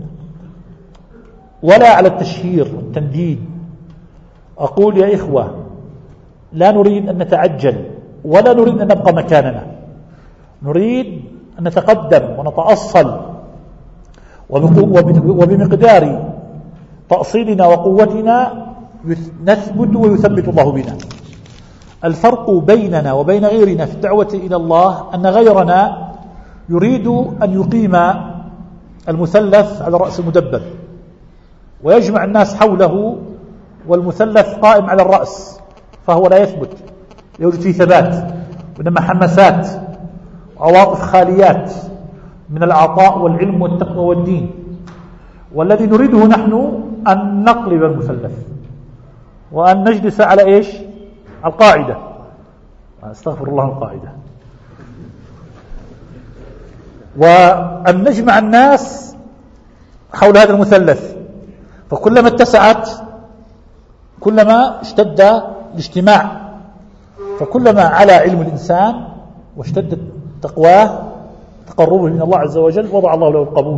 ولا على التشهير والتنديد. أقول يا إخوة، لا نريد أن نتعجل ولا نريد أن نبقى مكاننا، نريد أن نتقدم ونتأصل، وبمقدار تأصيلنا وقوتنا نثبت ويثبت الله بنا. الفرق بيننا وبين غيرنا في الدعوة إلى الله أن غيرنا يريد أن يقيم المثلث على رأس المدبر ويجمع الناس حوله، والمثلث قائم على الرأس، فهو لا يثبت، يوجد فيه ثبات، وإنما حماسات وعواطف خاليات من العطاء والعلم والتقوى والدين. والذي نريده نحن أن نقلب المثلث وأن نجلس على إيش؟ القاعدة، استغفر الله، القاعدة، وأن نجمع الناس حول هذا المثلث. فكلما اتسعت كلما اشتد الاجتماع، فكلما على علم الإنسان واشتدت تقواه تقربه من الله عز وجل وضع الله له القبول.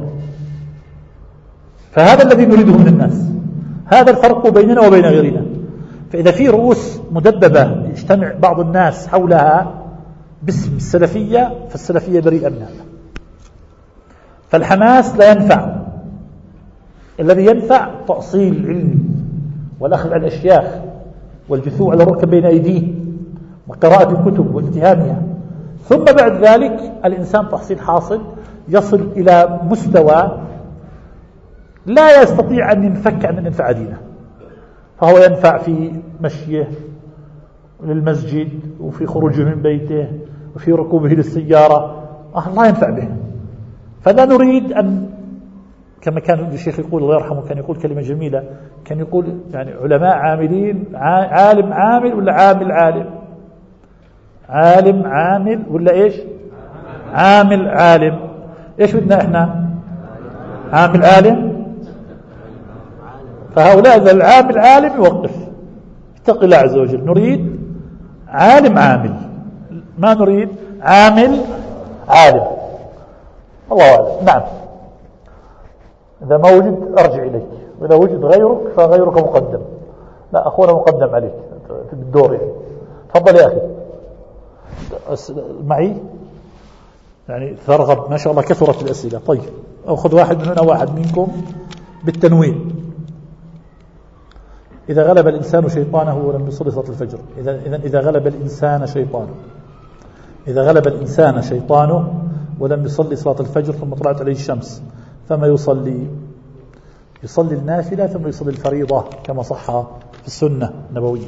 فهذا الذي نريده من الناس، هذا الفرق بيننا وبين غيرنا. فإذا في رؤوس مدببة يجتمع بعض الناس حولها باسم السلفية، فالسلفية بريئة من هذا. فالحماس لا ينفع، الذي ينفع تأصيل علمي والأخذ على الأشياخ والجثوع على الركب بين أيديهم وقراءة الكتب واجتهادها، ثم بعد ذلك الإنسان تحصيل حاصل يصل إلى مستوى لا يستطيع أن ينفك عن أن ينفع دينه، فهو ينفع في مشيه للمسجد وفي خروجه من بيته وفي ركوبه للسيارة، الله ينفع به. فلا نريد أن، كما كان الشيخ يقول الله يرحمه، كان يقول كلمة جميلة، كان يقول يعني علماء عاملين، عالم عامل ولا عامل عالم؟ عالم عامل ولا إيش؟ عامل عالم. إيش بدنا إحنا؟ عامل عالم. فهؤلاء إذا العامل عالم يوقف، اتق الله عز وجل. نريد عالم عامل، ما نريد عامل عالم. الله أعلم. نعم، إذا ما وجد أرجع إليك، وإذا وجد غيرك فغيرك مقدم. لا، أخونا مقدم عليك في الدور يعني. تفضل يا أخي معي، يعني ترغب ما شاء الله، كثرت الأسئلة. طيب أخذ واحد من هنا واحد منكم بالتنوين. إذا غلب الإنسان شيطانه ولم يصلي صلاة الفجر، إذا إذا إذا غلب الإنسان شيطانه إذا غلب الإنسان شيطانه ولم يصلي صلاة الفجر ثم طلعت عليه الشمس، فما يصلي؟ يصلي النافلة ثم يصلي الفريضة كما صح في السنة النبوية.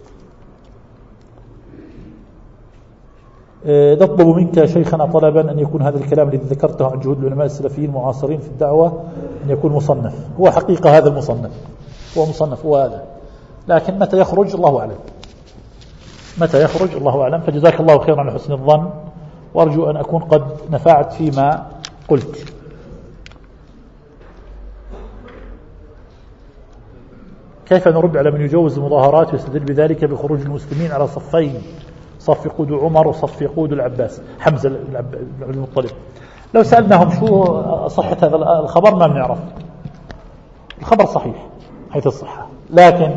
نطلب منك شيخنا طلبا أن يكون هذا الكلام الذي ذكرته عن جهود العلماء السلفيين المعاصرين في الدعوة أن يكون مصنف. هو حقيقة هذا المصنف هو مصنف هو هذا، لكن متى يخرج الله أعلم، متى يخرج الله أعلم. فجزاك الله خيرا على حسن الظن، وأرجو أن أكون قد نفعت فيما قلت. كيف نرد على من يجوز المظاهرات ويستدل بذلك بخروج المسلمين على صفين، صف يقود عمر وصف يقود العباس حمزة بن المطلب؟ لو سألناهم شو صحة هذا الخبر ما بنعرف. الخبر صحيح حيث الصحة، لكن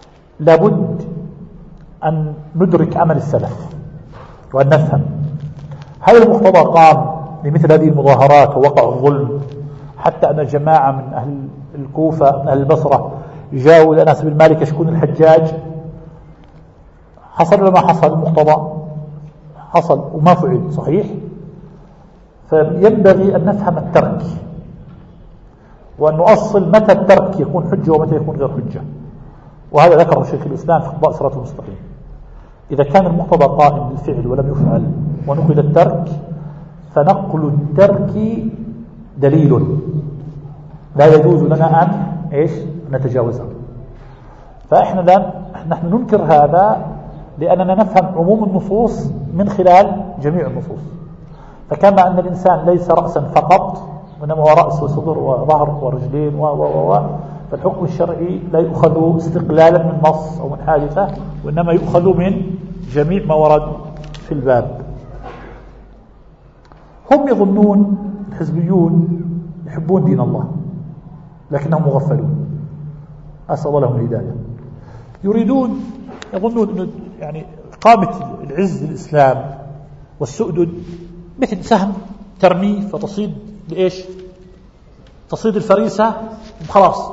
لابد أن ندرك عمل السلف وأن نفهم هذا المقتضى قام لمثل هذه المظاهرات ووقع الظلم، حتى أن جماعة من أهل الكوفة من أهل البصرة جاءوا إلى أنس بن مالك يشكون الحجاج. حصل ولا ما حصل المقتضى؟ حصل وما فعل صحيح. فينبغي أن نفهم الترك، وأن نؤصل متى الترك يكون حجة ومتى يكون غير حجة، وهذا ذكره شيخ الإسلام في قضاء صراط المستقيم. إذا كان المقتضى قائم بالفعل ولم يفعل ونقل الترك، فنقل الترك دليل لا يجوز لنا أن إيش نتجاوزه. فإحنا لا نحن ننكر هذا لأننا نفهم عموم النصوص من خلال جميع النصوص. فكما أن الإنسان ليس رأسا فقط، وإنما هو رأس وصدر وظهر ورجلين و و و فالحكم الشرعي لا يؤخذ استقلالا من نص أو من حادثة، وإنما يؤخذ من جميع ما ورد في الباب. هم يظنون الحزبيون يحبون دين الله لكنهم مغفلون، أسأل الله لهم الهداية. يريدون يظنون أن يعني قامة العز للإسلام والسؤدد مثل سهم ترميه فتصيد لإيش؟ تصيد الفريسة خلاص.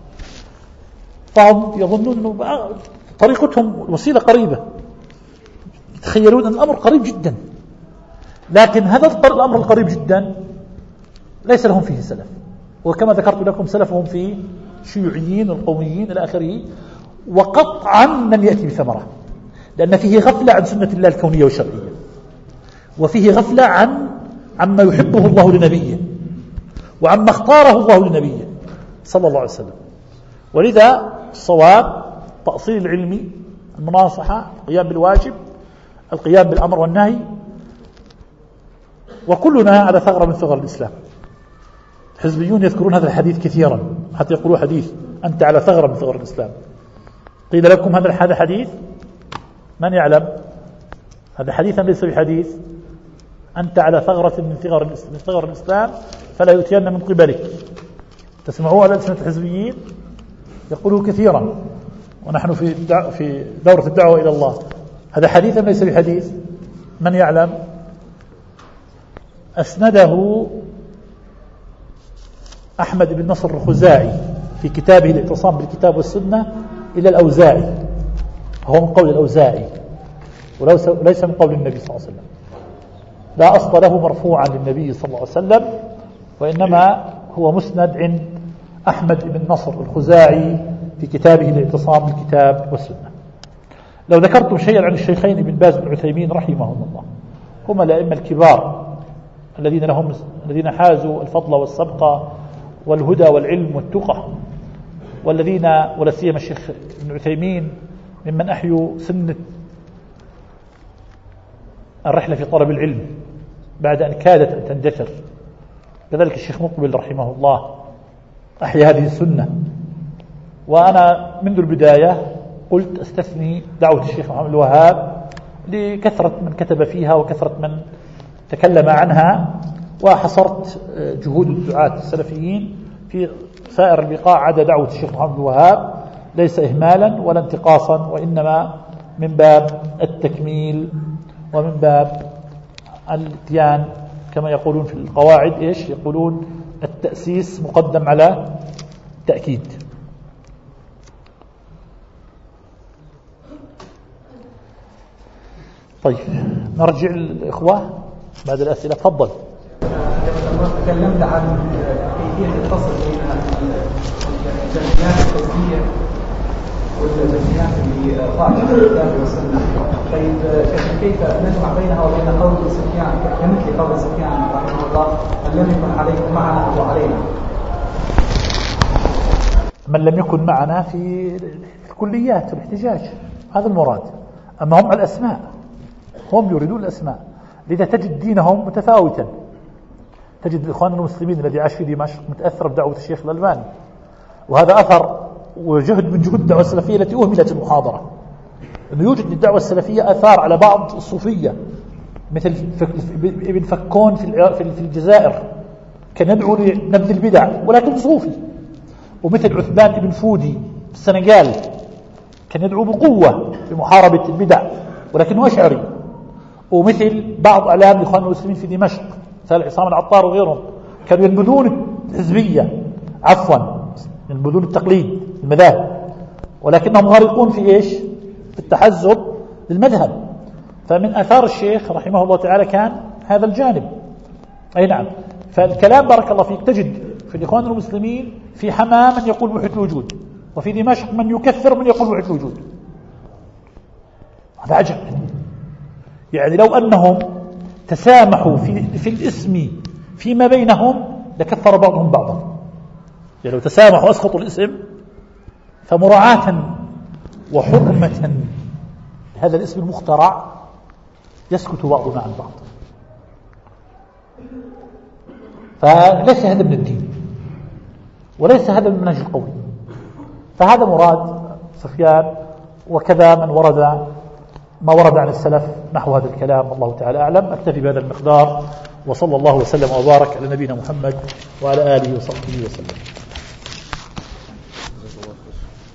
فهم يظنون أنه طريقتهم وسيلة قريبة، يتخيلون أن الأمر قريب جدا، لكن هذا الأمر القريب جدا ليس لهم فيه سلف. وكما ذكرت لكم سلفهم فيه شيوعيين القوميين إلى آخره، وقطعا لن يأتي بثمرة، لأن فيه غفلة عن سنة الله الكونية والشرعية، وفيه غفلة عن عما يحبه الله لنبيه وعما اختاره الله لنبيه صلى الله عليه وسلم. ولذا الصواب تأصيل العلم، المناصحة، القيام بالواجب، القيام بالأمر والنهي، وكلنا على ثغرة من ثغر الإسلام. الحزبيون يذكرون هذا الحديث كثيرا حتى يقولوا حديث أنت على ثغرة من ثغر الإسلام. قيل لكم هذا الحديث من يعلم؟ هذا حديثا ليس بحديث. أنت على ثغرة من ثغر من ثغر الإسلام فلا يؤتين من قبلك. تسمعوه على ألسنة الحزبيين يقولوا كثيرا، ونحن في في دورة الدعوة إلى الله. هذا حديثا ليس بحديث. من يعلم؟ أسنده أحمد بن نصر الخزاعي في كتابه الاعتصام بالكتاب والسنة إلى الأوزاعي، هو من قول الأوزاعي وليس من قول النبي صلى الله عليه وسلم. لا أصل له مرفوعا للنبي صلى الله عليه وسلم، وإنما هو مسند عند أحمد بن نصر الخزاعي في كتابه الاعتصام بالكتاب والسنة. لو ذكرتم شيئا عن الشيخين ابن باز بن عثيمين رحمهم الله، هما الأئمة الكبار الذين لهم الذين حازوا الفضل والسبق والهدى والعلم والتقى، والذين ولا سيما الشيخ ابن عثيمين ممن أحيوا سنة الرحلة في طلب العلم بعد أن كادت أن تندثر. كذلك الشيخ مقبل رحمه الله أحيا هذه السنة. وأنا منذ البداية قلت أستثني دعوة الشيخ محمد الوهاب لكثرة من كتب فيها وكثرة من تكلم عنها، وحصرت جهود الدعاة السلفيين في سائر البقاع عدا دعوة الشيخ محمد الوهاب، ليس إهمالا ولا انتقاصا، وإنما من باب التكميل ومن باب الاتيان، كما يقولون في القواعد إيش يقولون؟ التأسيس مقدم على التأكيد. طيب نرجع الإخوة بعد الأسئلة. تفضل. تكلمت عن كيفية الفصل بين الجنسيات التسجيلية والجنسيات اللي خارج الكتاب والسنة. طيب كيف نجمع بينها وبين قول سفيان كمثل قول سفيان رحمه الله من لم يكن عليكم معنا أو علينا؟ من لم يكن معنا في الكليات والاحتجاج، هذا المراد. أما هم على الأسماء، هم يريدون الأسماء، لذا تجد دينهم متفاوتا. تجد الإخوان المسلمين الذي عاش في دمشق متأثر بدعوة الشيخ الألباني، وهذا أثر وجهد من جهود الدعوة السلفية التي أهملت المحاضرة. أنه يوجد للدعوة السلفية آثار على بعض الصوفية، مثل ابن فكون في الجزائر كان يدعو لنبذ البدع ولكن صوفي، ومثل عثمان ابن فودي في السنغال كان يدعو بقوة لمحاربة البدع ولكنه أشعري، ومثل بعض أعلام الإخوان المسلمين في دمشق مثل عصام العطار وغيرهم كانوا ينبذون الحزبية عفوا ينبذون التقليد المذاهب، ولكنهم غارقون في إيش؟ في التحزب للمذهب. فمن آثار الشيخ رحمه الله تعالى كان هذا الجانب. أي نعم. فالكلام بارك الله فيك تجد في الإخوان المسلمين في حماة من يقول وحدة الوجود، وفي دمشق من يكثر من يقول وحدة الوجود. هذا عجب. يعني لو أنهم تسامحوا في, في الاسم فيما بينهم لكفر بعضهم بعضا. يعني لو تسامحوا وأسقطوا الاسم فمراعاة وحرمة هذا الاسم المخترع يسكت بعضنا عن بعض. فليس هذا من الدين وليس هذا من المنهج القوي. فهذا مراد سفيان وكذا من ورد ما ورد عن السلف نحو هذا الكلام. الله تعالى أعلم. أكتفي بهذا المقدار، وصلى الله وسلم وبارك على نبينا محمد وعلى آله وصحبه وسلم.